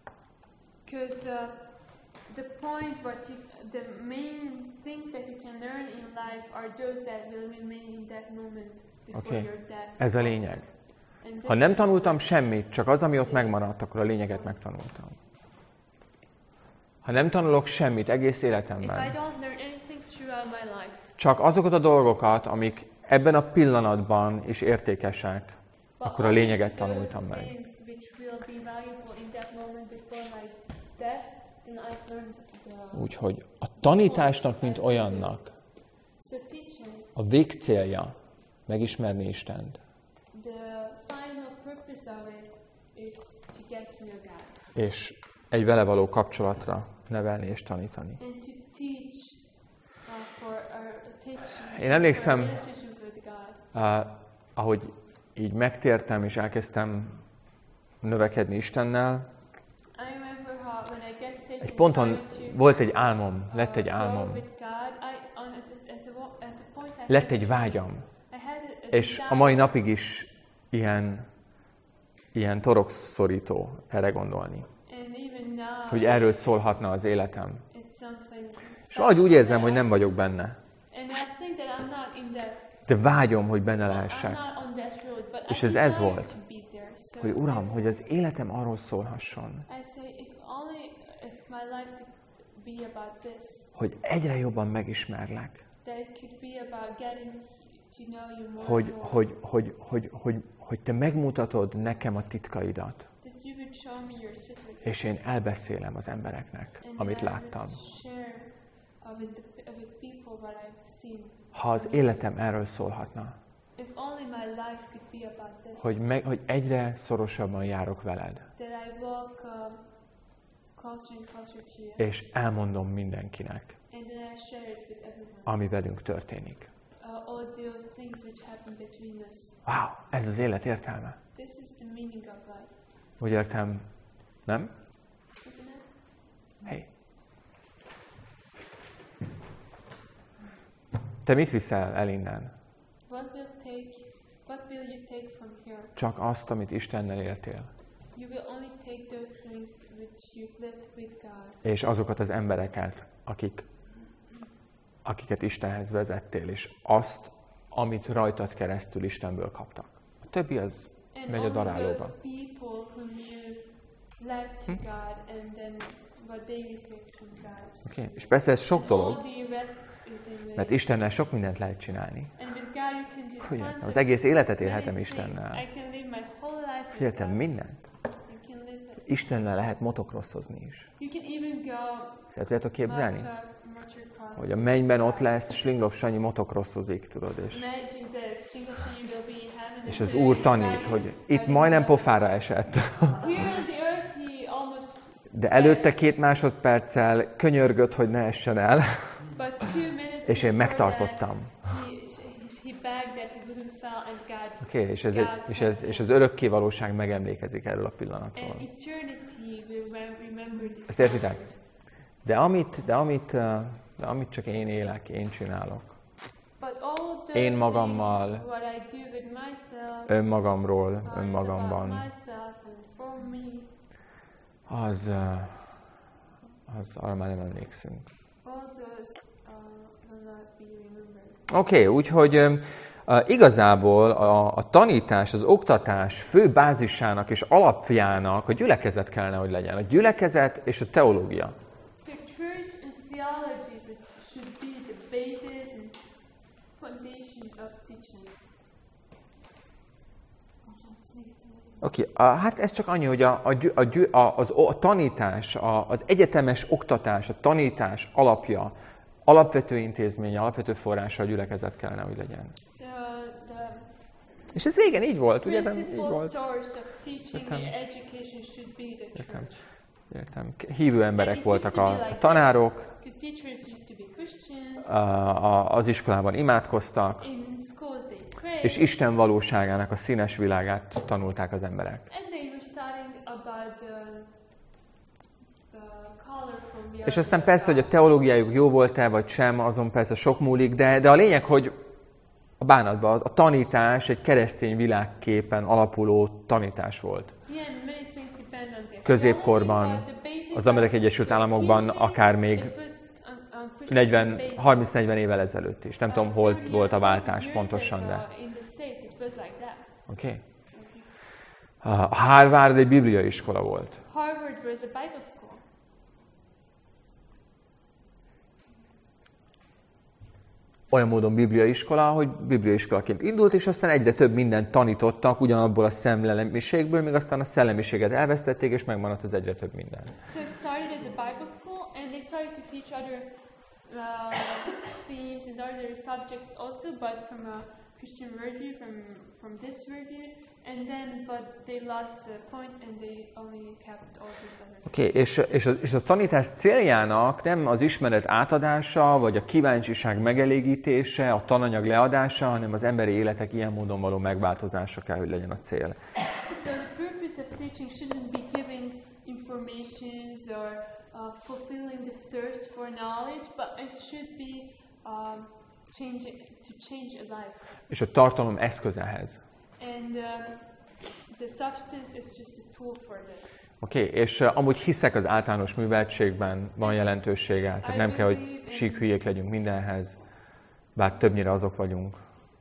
C: The point, the main things that you can learn in life are those that will remain in that moment before your death.
D: Ez a lényeg. Ha nem tanultam semmit, csak az, ami ott megmaradt, akkor a lényeget megtanultam. Ha nem tanulok semmit egész életemben, csak azokat a dolgokat, amik ebben a pillanatban is értékesek, akkor a lényeget tanultam meg. Úgyhogy a tanításnak, mint olyannak, a végcélja megismerni Istent. És egy vele való kapcsolatra nevelni és tanítani. Én emlékszem, ahogy így megtértem és elkezdtem növekedni Istennel, egy ponton volt egy álmom, lett egy álmom, lett egy vágyam, és a mai napig is ilyen torokszorító erre gondolni, hogy erről szólhatna az életem. És valahogy úgy érzem, hogy nem vagyok benne. De vágyom, hogy benne lehessek. És ez volt, hogy Uram, hogy az életem arról szólhasson, hogy egyre jobban megismerlek. Hogy Te megmutatod nekem a titkaidat. És én elbeszélem az embereknek, amit láttam. Ha az életem erről szólhatna, hogy egyre szorosabban járok veled, és elmondom mindenkinek, ami velünk történik. Wow, ez az élet értelme. Úgy értem, nem? Hey. Te mit viszel el innen? Csak azt, amit Istennel éltél. És azokat az embereket, akiket Istenhez vezettél, és azt, amit rajtad keresztül Istenből kaptak. A többi az megy a darálóba. Okay. És persze ez sok dolog, mert Istennel sok mindent lehet csinálni. Az egész életet élhetem Istennel. Figyeltem mindent. Istennel lehet motocrossozni is. Ezt tudjátok képzelni? Hogy a mennyben ott lesz, Slinglov Sanyi motocrossozik, tudod, és az Úr tanít, hogy itt majdnem pofára esett. De előtte 2 másodperccel könyörgött, hogy ne essen el, és én megtartottam. Oké, és az örökké valóság megemlékezik erről a pillanatról. Ezt értitek? De amit csak én élek, én csinálok. Én magammal, önmagamról, önmagamban, az arra már nem emlékszünk. Oké, úgyhogy igazából a tanítás, az oktatás fő bázisának és alapjának a gyülekezet kellene, hogy legyen. A gyülekezet és a teológia.
C: foundation of teaching.
D: Oké, hát ez csak annyi, hogy a tanítás, az egyetemes oktatás, a tanítás alapja, alapvető intézménye, alapvető forrása a gyülekezet kellene, hogy legyen. És ez régen így volt, ugye? Így volt. Értem. Hívő emberek voltak a tanárok, az iskolában imádkoztak, és Isten valóságának a színes világát tanulták az emberek. És aztán persze, hogy a teológiájuk jó volt-e, vagy sem, azon persze sok múlik, de a lényeg, hogy a bánatban a tanítás egy keresztény világképen alapuló tanítás volt. Középkorban, az Amerikai Egyesült Államokban akár még 30-40 évvel ezelőtt is. Nem tudom, hol volt a váltás pontosan, de... Oké. A Harvard egy bibliai iskola volt. Olyan módon bibliai iskola, hogy bibliai iskolaként indult, és aztán egyre több mindent tanítottak ugyanabból a szellemiségből, míg aztán a szellemiséget elvesztették, és megmaradt az egyre több minden.
C: So it started as a Bible school, and they started to teach other themes and other subjects also, but from a Christian worldview, from this worldview, and then, but they lost the point, and they only kept all these other.
D: És a tanítás céljának nem az ismeret átadása, vagy a kíváncsiság megelégítése, a tananyag leadása, hanem az emberi életek ilyen módon való megváltozása kell, hogy legyen a cél.
C: So the purpose of teaching shouldn't be giving informations or fulfilling the thirst for knowledge, but it should be to change a life.
D: És a tartalom eszköz ehhez.
C: And the substance is just a tool for this.
D: Oké, és amúgy hiszek az általános műveltségben, van jelentősége, tehát nem kell, hogy sík hülyék legyünk mindenhez, bár többnyire azok vagyunk.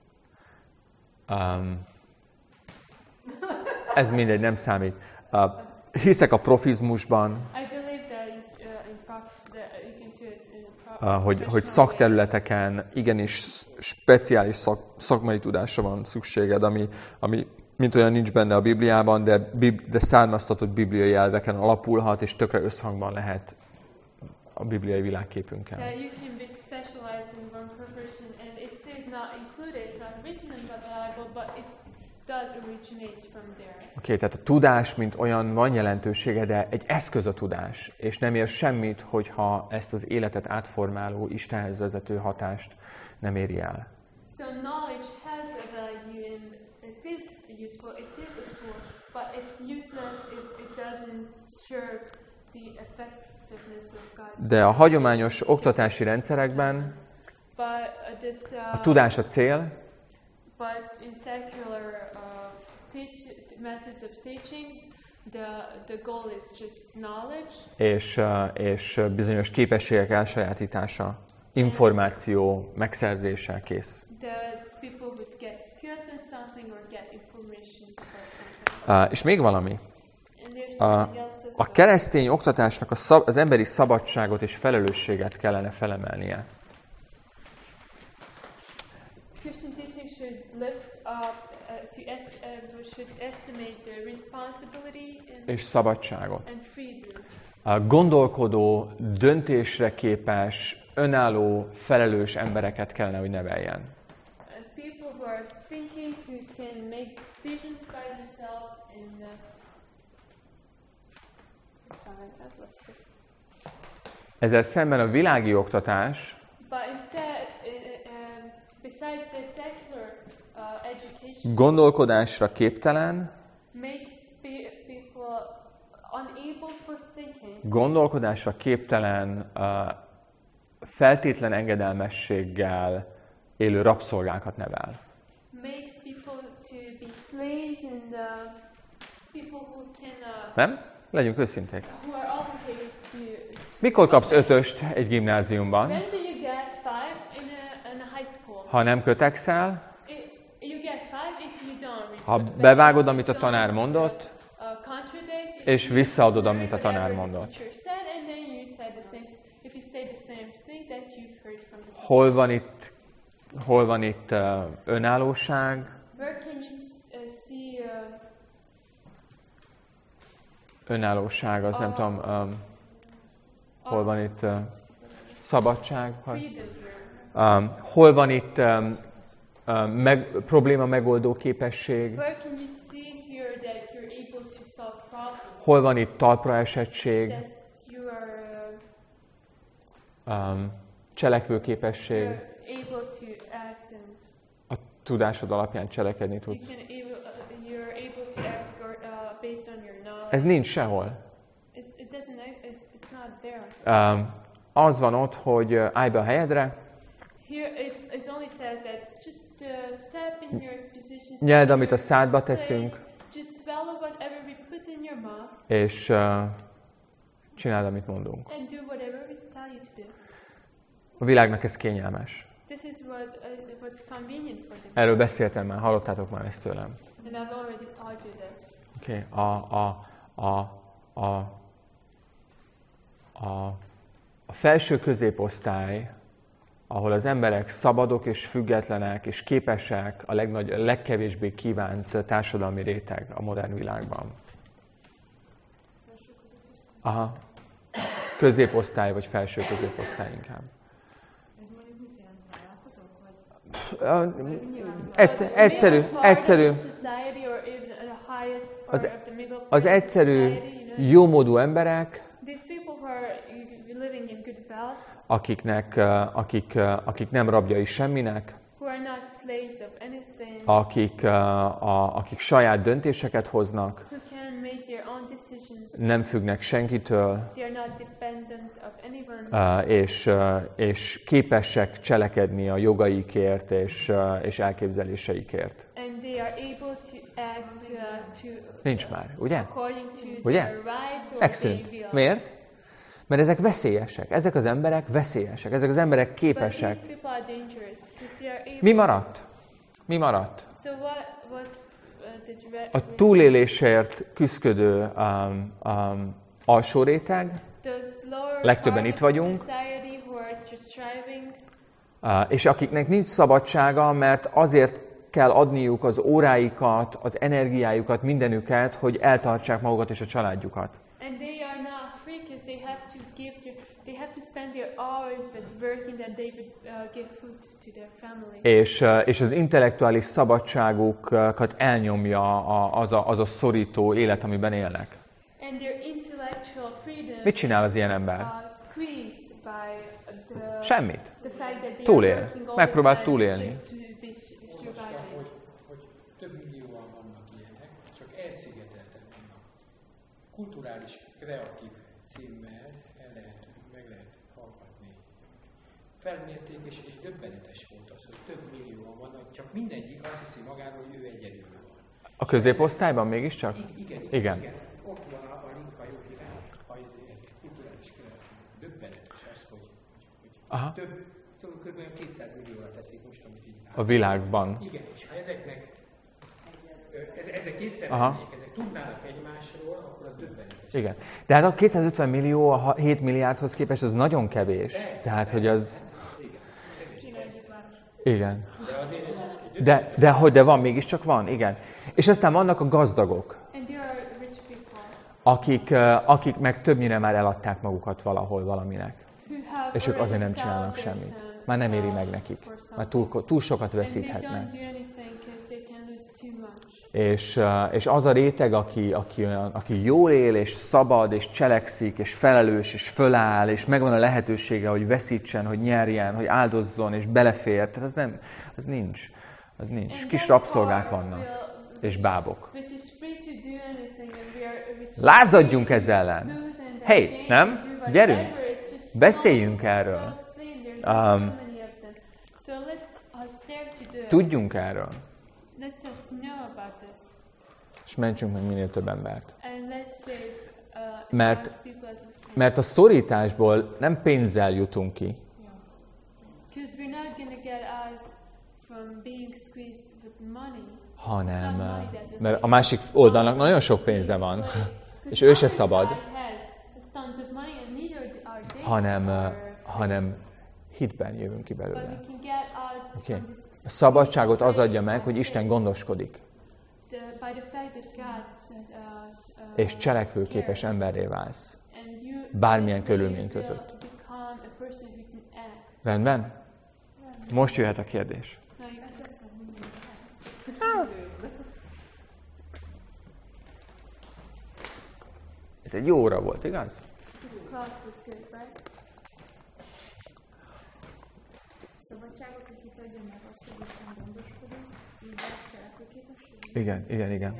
D: Ez mindegy, nem számít. Hiszek a profizmusban, hogy szakterületeken igenis speciális szakmai tudásra van szükséged, ami mint olyan nincs benne a Bibliában, de származtatott bibliai elveken alapulhat, és tökre összhangban lehet a bibliai világképünkkel. Oké, tehát a tudás, mint olyan van jelentősége, de egy eszköz a tudás, és nem ér semmit, hogyha ezt az életet átformáló, Istenhez vezető hatást nem éri el.
C: So knowledge has a value and it is useful, it is a tool, but it's useless if it doesn't serve the effectiveness of God.
D: De a hagyományos oktatási rendszerekben a tudás a cél,
C: but in secular methods of teaching, the goal is just knowledge.
D: És bizonyos képességek elsajátítása, információ megszerzése kész. És még valami. A keresztény oktatásnak az emberi szabadságot és felelősséget kellene felemelnie.
C: Christian teaching should lift up, should estimate the responsibility
D: és szabadságot.
C: And freedom.
D: Gondolkodó, döntésre képes, önálló, felelős embereket kellene, hogy neveljen.
C: People who are thinking, who can make decisions by themselves and
D: ezzel szemben a világi oktatás gondolkodásra képtelen, gondolkodásra képtelen, feltétlen engedelmességgel élő rabszolgákat nevel. Nem? Legyünk őszinték. Mikor kapsz 5-öst egy gimnáziumban? Ha nem kötekszel, ha bevágod, amit a tanár mondott, és visszaadod, amit a tanár mondott. Hol van itt Hol van itt önállóság?
C: Where can you see
D: Önállóság, az nem tudom, hol van itt szabadság?
C: freedom here?
D: Hol van itt probléma megoldó képesség?
C: Where can you see here that you're able to solve problems?
D: Hol van itt talpra esettség?
C: That you are
D: Cselekvőképesség?
C: able to act and
D: A tudásod alapján cselekedni
C: you
D: tudsz.
C: can you're able to act based on your knowledge.
D: Ez nincs sehol.
C: It doesn't. It's not there.
D: Az van ott, hogy állj be a helyedre,
C: Here it only says that just step in your position.
D: nyeld, amit a szádba teszünk,
C: Just swallow whatever we put in your mouth
D: és csináld, amit mondunk.
C: and do whatever we tell you to do.
D: A világnak ez kényelmes.
C: This is what's convenient for them.
D: Erről beszéltem már, hallottátok már ezt tőlem.
C: And I've already told you this.
D: Okay. A felső középosztály, ahol az emberek szabadok és függetlenek és képesek, a legkevésbé kívánt társadalmi réteg a modern világban. Aha. Középosztály vagy felső középosztály inkább. Egyszerű. Az egyszerű, jómódú emberek, akik nem rabjai semminek, akik saját döntéseket hoznak, nem függnek senkitől, és képesek cselekedni a jogaikért és elképzeléseikért. Nincs már, ugye? Ugye? Excellent. Miért? Mert ezek veszélyesek. Ezek az emberek veszélyesek. Ezek az emberek képesek. Mi maradt? Mi maradt? A túlélésért küszködő alsó réteg, legtöbben itt vagyunk, és akiknek nincs szabadsága, mert azért kell adniuk az óráikat, az energiájukat, mindenüket, hogy eltartsák magukat és a családjukat. És az intellektuális szabadságukat elnyomja az a szorító élet, amiben élnek. Mit csinál az ilyen ember? Semmit. Túlél. Megpróbál túlélni.
B: Hogy több millióan vannak ilyenek, csak elszigetelten vannak. Kulturális, kreatív címmel meg lehet hallgatni. Felmérték, és döbbenetes volt az, hogy több millióan vannak, csak mindegyik azt hiszi magáról, hogy ő egyedül van.
D: A középosztályban mégiscsak? Igen.
B: Ott van a linka jó hírán, a kulturális kreatív. Döbbenetes az, hogy kb. 200 millióra teszik most, amit így
D: a világban.
B: Igen, és ha ezek észrevennék, ezek tudnának egymásról, akkor az döbbenetes.
D: Igen. De hát a 250 millió a 7 milliárdhoz képest az nagyon kevés. Tehát, hogy az... Igen. De van, mégiscsak van, igen. És aztán vannak a gazdagok, akik meg többnyire már eladták magukat valahol valaminek. És ők azért nem csinálnak semmit. Már nem éri meg nekik. Már túl sokat veszíthetnek. És az a réteg, aki jól él, és szabad, és cselekszik, és felelős, és föláll, és megvan a lehetősége, hogy veszítsen, hogy nyerjen, hogy áldozzon, és belefér. Tehát az nincs. Kis rabszolgák vannak, és bábok. Lázadjunk ezzel ellen! Hey, nem? Gyerünk! Beszéljünk erről. Tudjunk erről. És mentsünk meg minél több embert. Mert a szorításból nem pénzzel jutunk ki, hanem, mert a másik oldalnak nagyon sok pénze van, és ő se szabad, hanem Hitben jövünk ki
C: But
D: belőle.
C: we can get out
D: Okay.
C: from this
D: A szabadságot az adja meg, hogy Isten gondoskodik,
C: by the fact that God sent us,
D: és cselekvőképes
C: cares.
D: emberré válsz.
C: And you
D: bármilyen
C: basically
D: körülmény
C: will
D: között.
C: become a person who can act.
D: Rendben? Most jöhet a kérdés.
C: Now you can
D: Ez egy jó óra volt, igaz?
C: This class was good, right?
E: Szabadságot, hogy itt adja meg azt, hogy Isten gondoskodik, így lesz cselekvőképesség.
D: Igen, igen, igen.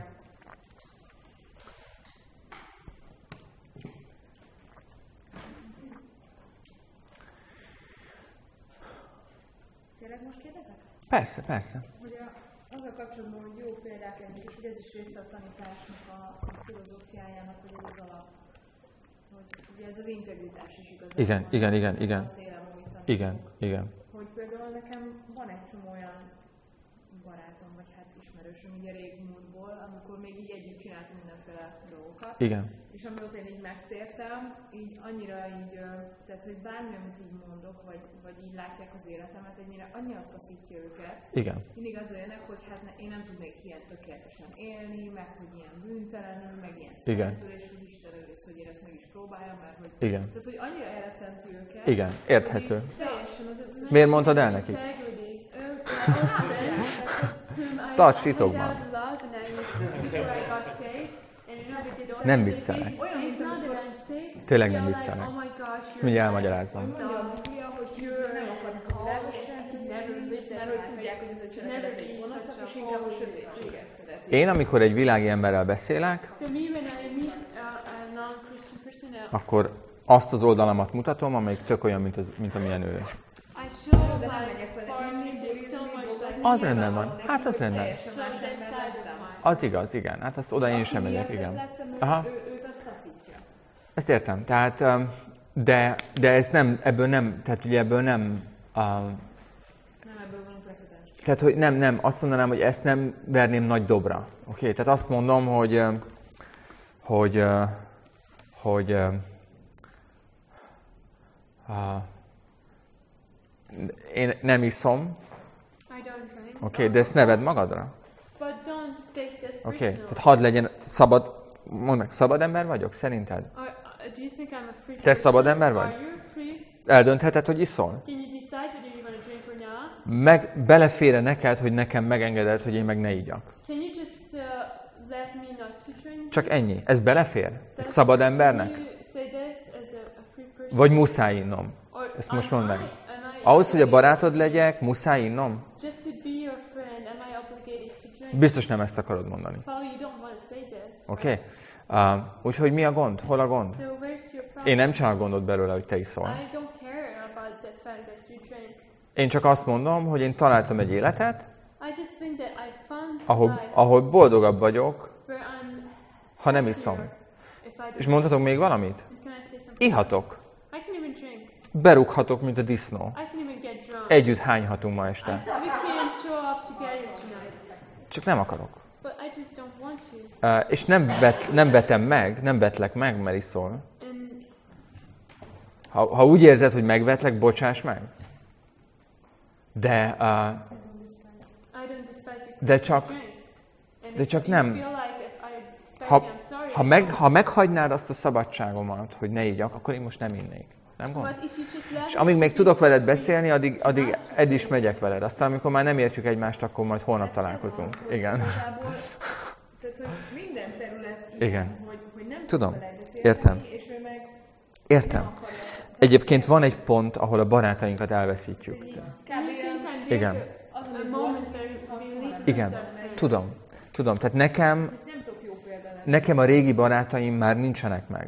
E: Tényleg most kérdezek?
D: Persze, persze.
E: Hogy azzal kapcsolatban, hogy jó példák lennék, és hogy ez is része a tanításnak, a filozófiájának, hogy ez az alap. Hogy ugye ez az integritás is igazából.
D: Igen.
E: Azt élem, amit tanítunk.
D: Igen.
E: Hogy például nekem van egy csomó olyan barátom, vagy hát ismerősöm így a régmúltból, amikor még így együtt csináltunk mindenféle dolgokat.
D: Igen.
E: És amióta én így megtértem, így annyira így, tehát hogy bármi, amit így mondok, vagy így látják az életemet, annyira taszítja őket.
D: Igen.
E: Mindig az olyanek, hogy hát én nem tudnék ilyen tökéletesen élni, meg hogy ilyen bűntelenül, meg ilyen szentül, és hogy Isten őriz, hogy én ezt meg is próbáljam, mert hogy...
D: Igen.
E: Tehát, hogy annyira elrettenti őket.
D: Igen, érthető.
E: hogy így Teljesen az összes...
D: Miért mondtad el nekik? Tarts titokban. Nem viccelek. Tényleg nem viccelek. Ezt mindjárt elmagyarázom.
E: Mondja a Biblia, hogy nem akarnak a világos senkit, mert hogy tudják, hogy ez a cselekedetek gonoszak, és inkább a sötétséget szeretik.
D: Én, amikor egy világi emberrel beszélek, akkor azt az oldalamat mutatom, amelyik tök olyan, mint amilyen ő.
E: De nem megyek vele inni, burizni, dolgozni.
D: Az rendben van. Hát az rendben.
E: Teljesen más ember lettem.
D: Az igaz, igen. Hát azt oda én
E: Aki
D: sem megyek,
E: miatt
D: igen.
E: ezt lettem,
D: Aha.
E: őt azt taszítja.
D: Ezt értem. Tehát, de ez nem, ebből nem, tehát ugye ebből nem,
E: Nem ebből van precedens.
D: tehát hogy nem, azt mondanám, hogy ezt nem verném nagy dobra. Oké? Tehát azt mondom, hogy én nem iszom, oké, de ezt ne vedd magadra. Oké, tehát hadd legyen szabad, mondd meg, szabad ember vagyok, szerinted? Te szabad ember vagy? Eldöntheted, hogy iszol? Meg belefér neked, hogy nekem megengeded, hogy én meg ne igyak? Csak ennyi. Ez belefér? Egy szabad embernek? Vagy muszáj innom? Ezt most mondd meg. Ahhoz, hogy a barátod legyek, muszáj innom? Biztos nem ezt akarod mondani. Oké? Úgyhogy mi a gond? Hol a gond? Én nem csinálok gondot belőle, hogy te iszol. Én csak azt mondom, hogy én találtam egy életet, ahol boldogabb vagyok, ha nem iszom. És mondhatok még valamit? Ihatok. Berúghatok, mint a disznó. Együtt hányhatunk ma este. Csak nem akarok. És nem vetlek meg, mert iszol. Ha úgy érzed, hogy megvetlek, bocsáss meg. De csak nem. Ha meghagynád azt a szabadságomat, hogy ne igyak, akkor én most nem innék. Nem gond? És amíg még tudok veled beszélni, addig eddig is megyek veled. Aztán, amikor már nem értjük egymást, akkor majd holnap találkozunk. Igen.
E: Tehát, hogy minden terület
D: igen.
E: Hogy nem
D: tudom.
E: Beszélni,
D: Értem.
E: És ő meg
D: értem. Egyébként van egy pont, ahol a barátainkat elveszítjük. Igen. Igen. Tudom. Tehát nekem a régi barátaim már nincsenek meg.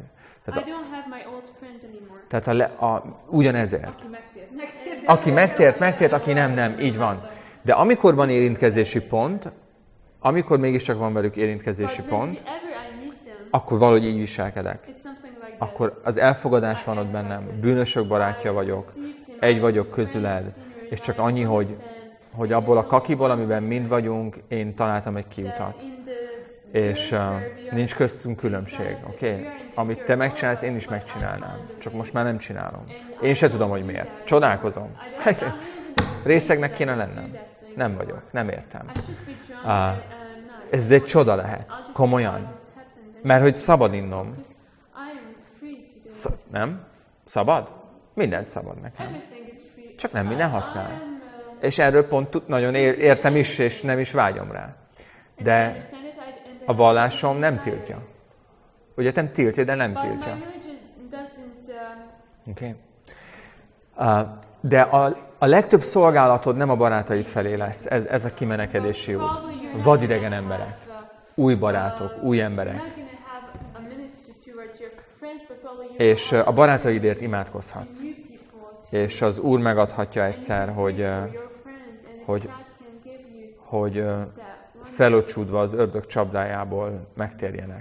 D: Tehát ugyanezért. Aki megtért, aki nem, így van. De amikor van érintkezési pont, amikor mégiscsak van velük érintkezési pont, akkor valahogy így viselkedek. Akkor az elfogadás van ott bennem, bűnösök barátja vagyok, egy vagyok közüled, és csak annyi, hogy abból a kakiból, amiben mind vagyunk, én találtam egy kiutat. És nincs köztünk különbség, oké? Amit te megcsinálsz, én is megcsinálnám. Csak most már nem csinálom. Én se tudom, hogy miért. Csodálkozom. Részegnek kéne lennem. Nem vagyok, nem értem. Ez egy csoda lehet. Komolyan. Mert hogy szabad innom. Nem? Szabad? Mindent szabad nekem. Csak nem minden használ. És erről pont nagyon értem is, és nem is vágyom rá. De a vallásom nem tiltja. Ugye nem tiltja, de nem tiltja. Okay. De a legtöbb szolgálatod nem a barátaid felé lesz. Ez a kimenekedési út. Vadidegen emberek. Új barátok, új emberek. És a barátaidért imádkozhatsz. És az Úr megadhatja egyszer, hogy felocsúdva az ördög csapdájából megtérjenek.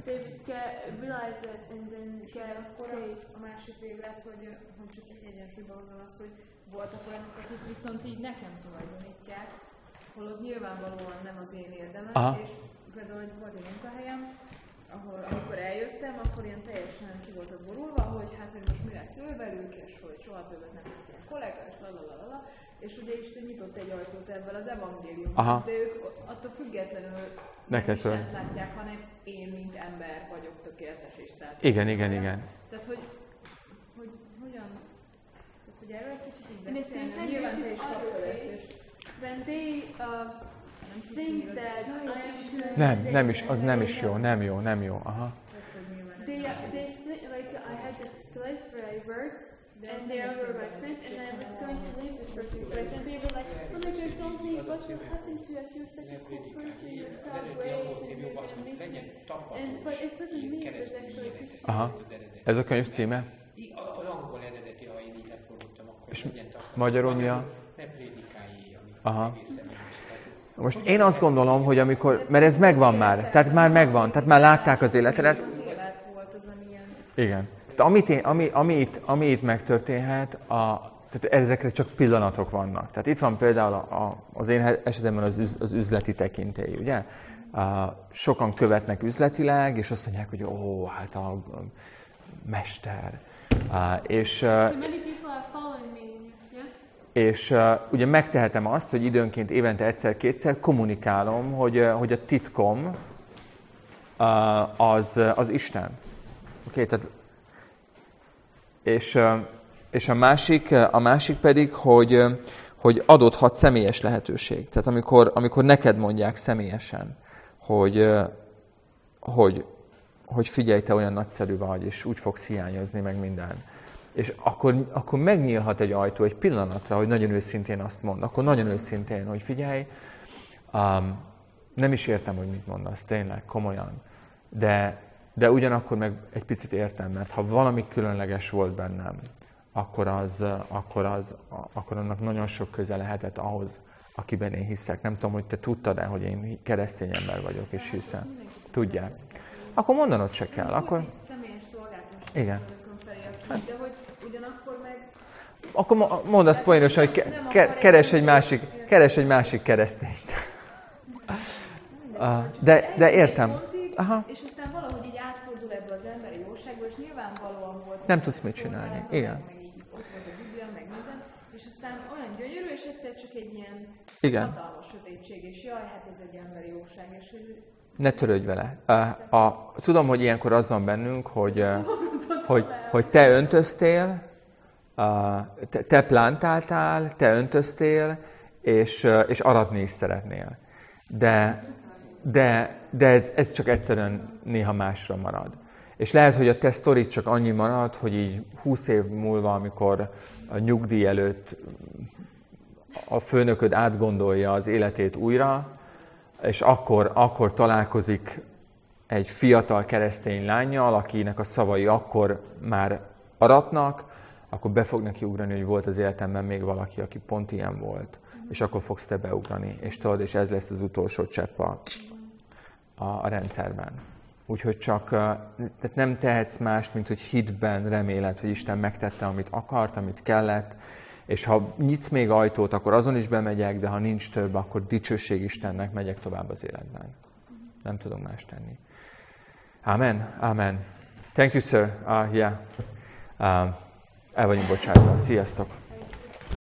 E: A másik véglet, hogy csak egy egyensúlyba hozom azt, hogy voltak olyanok, akik viszont így nekem tulajdonítják, holott nyilvánvalóan nem az én érdemem, és például volt egy munkahelyem, amikor eljöttem, akkor ilyen teljesen ki voltak borulva, hogy hát, hogy most mi lesz velük, és hogy soha többet nem lesz ilyen kollega, és lalalala. És ugye Isten nyitott egy ajtót ebből az evangéliumban, de ők attól függetlenül nem Istent látják, hanem én, mint ember vagyok tökéletes és szállt.
D: Igen.
E: Tehát, hogy hogyan, tehát, hogy erről egy kicsit így beszélni, nyilván te is kaptad ezt, és
C: when they think that
D: nem is, az nem is jó, nem jó, aha.
C: They like I had this place where I worked, and they were my friends, and I was going to leave this person, and they were like, "Oh my God, don't leave! What will happen to us? You're such a cool person. You're so great, and you're amazing." But it wasn't me. It was actually Christian.
D: Aha. Ez a könyv címe?
B: Az angol eredeti, ha én így lefordultam, akkor
D: és magyarul mi a?
B: Ne prédikálj, ami
D: aha.
B: egészen.
D: Most én azt gondolom, hogy amikor, mert ez megvan már, tehát már megvan, tehát már látták az életedet.
E: az élet volt az, amilyen...
D: Igen. Tehát ami itt megtörténhet, tehát ezekre csak pillanatok vannak. Tehát itt van például az én esetemben az üzleti tekintély, ugye? Sokan követnek üzletileg, és azt mondják, hogy hát a mester. És ugye megtehetem azt, hogy időnként évente egyszer-kétszer kommunikálom, hogy a titkom az Isten. Oké, tehát és a másik pedig, hogy adódhat személyes lehetőség. Tehát amikor neked mondják személyesen, hogy figyelj, te olyan nagyszerű vagy, és úgy fogsz hiányozni, meg minden. És akkor megnyílhat egy ajtó egy pillanatra, hogy nagyon őszintén azt mond. Akkor nagyon őszintén, hogy figyelj, nem is értem, hogy mit mondasz, tényleg, komolyan. De ugyanakkor meg egy picit értem, mert ha valami különleges volt bennem, akkor annak nagyon sok köze lehetett ahhoz, akiben én hiszek. Nem tudom, hogy te tudtad-e, hogy én keresztény ember vagyok, és hiszem. Tudják. Akkor mondanod se kell. Akkor...
E: Személyes szolgáltatás.
D: Igen.
E: De hogy ugyanakkor meg...
D: Akkor mondd azt poénosan, hogy keres egy másik keresztényt. De értem. Aha.
E: És aztán valahogy így átfordul ebbe az emberi jóságba, és nyilvánvalóan volt...
D: Nem tudsz mit csinálni. Igen.
E: Meg így ott volt a Biblia, meg minden, és aztán olyan gyönyörű, és egyszer csak egy ilyen hatalmas sötétség, és jaj, hát ez egy emberi jóság, és hogy...
D: Ne törődj vele. Tudom, hogy ilyenkor az van bennünk, hogy te öntöztél, te plántáltál, te öntöztél, és aratni is szeretnél. De ez csak egyszerűen néha másra marad. És lehet, hogy a te sztorid csak annyi marad, hogy így 20 év múlva, amikor a nyugdíj előtt a főnököd átgondolja az életét újra, és akkor találkozik egy fiatal keresztény lánnyal, akinek a szavai akkor már aratnak, akkor be fog neki ugrani, hogy volt az életemben még valaki, aki pont ilyen volt. És akkor fogsz te beugrani. És tudod, és ez lesz az utolsó csepp a rendszerben. Úgyhogy tehát nem tehetsz mást, mint hogy hitben reméled, hogy Isten megtette, amit akart, amit kellett, és ha nyitsz még ajtót, akkor azon is bemegyek, de ha nincs több, akkor dicsőség Istennek, megyek tovább az életben. Nem tudunk más tenni. Amen. Amen. Thank you, sir. El vagyunk bocsátva. Sziasztok!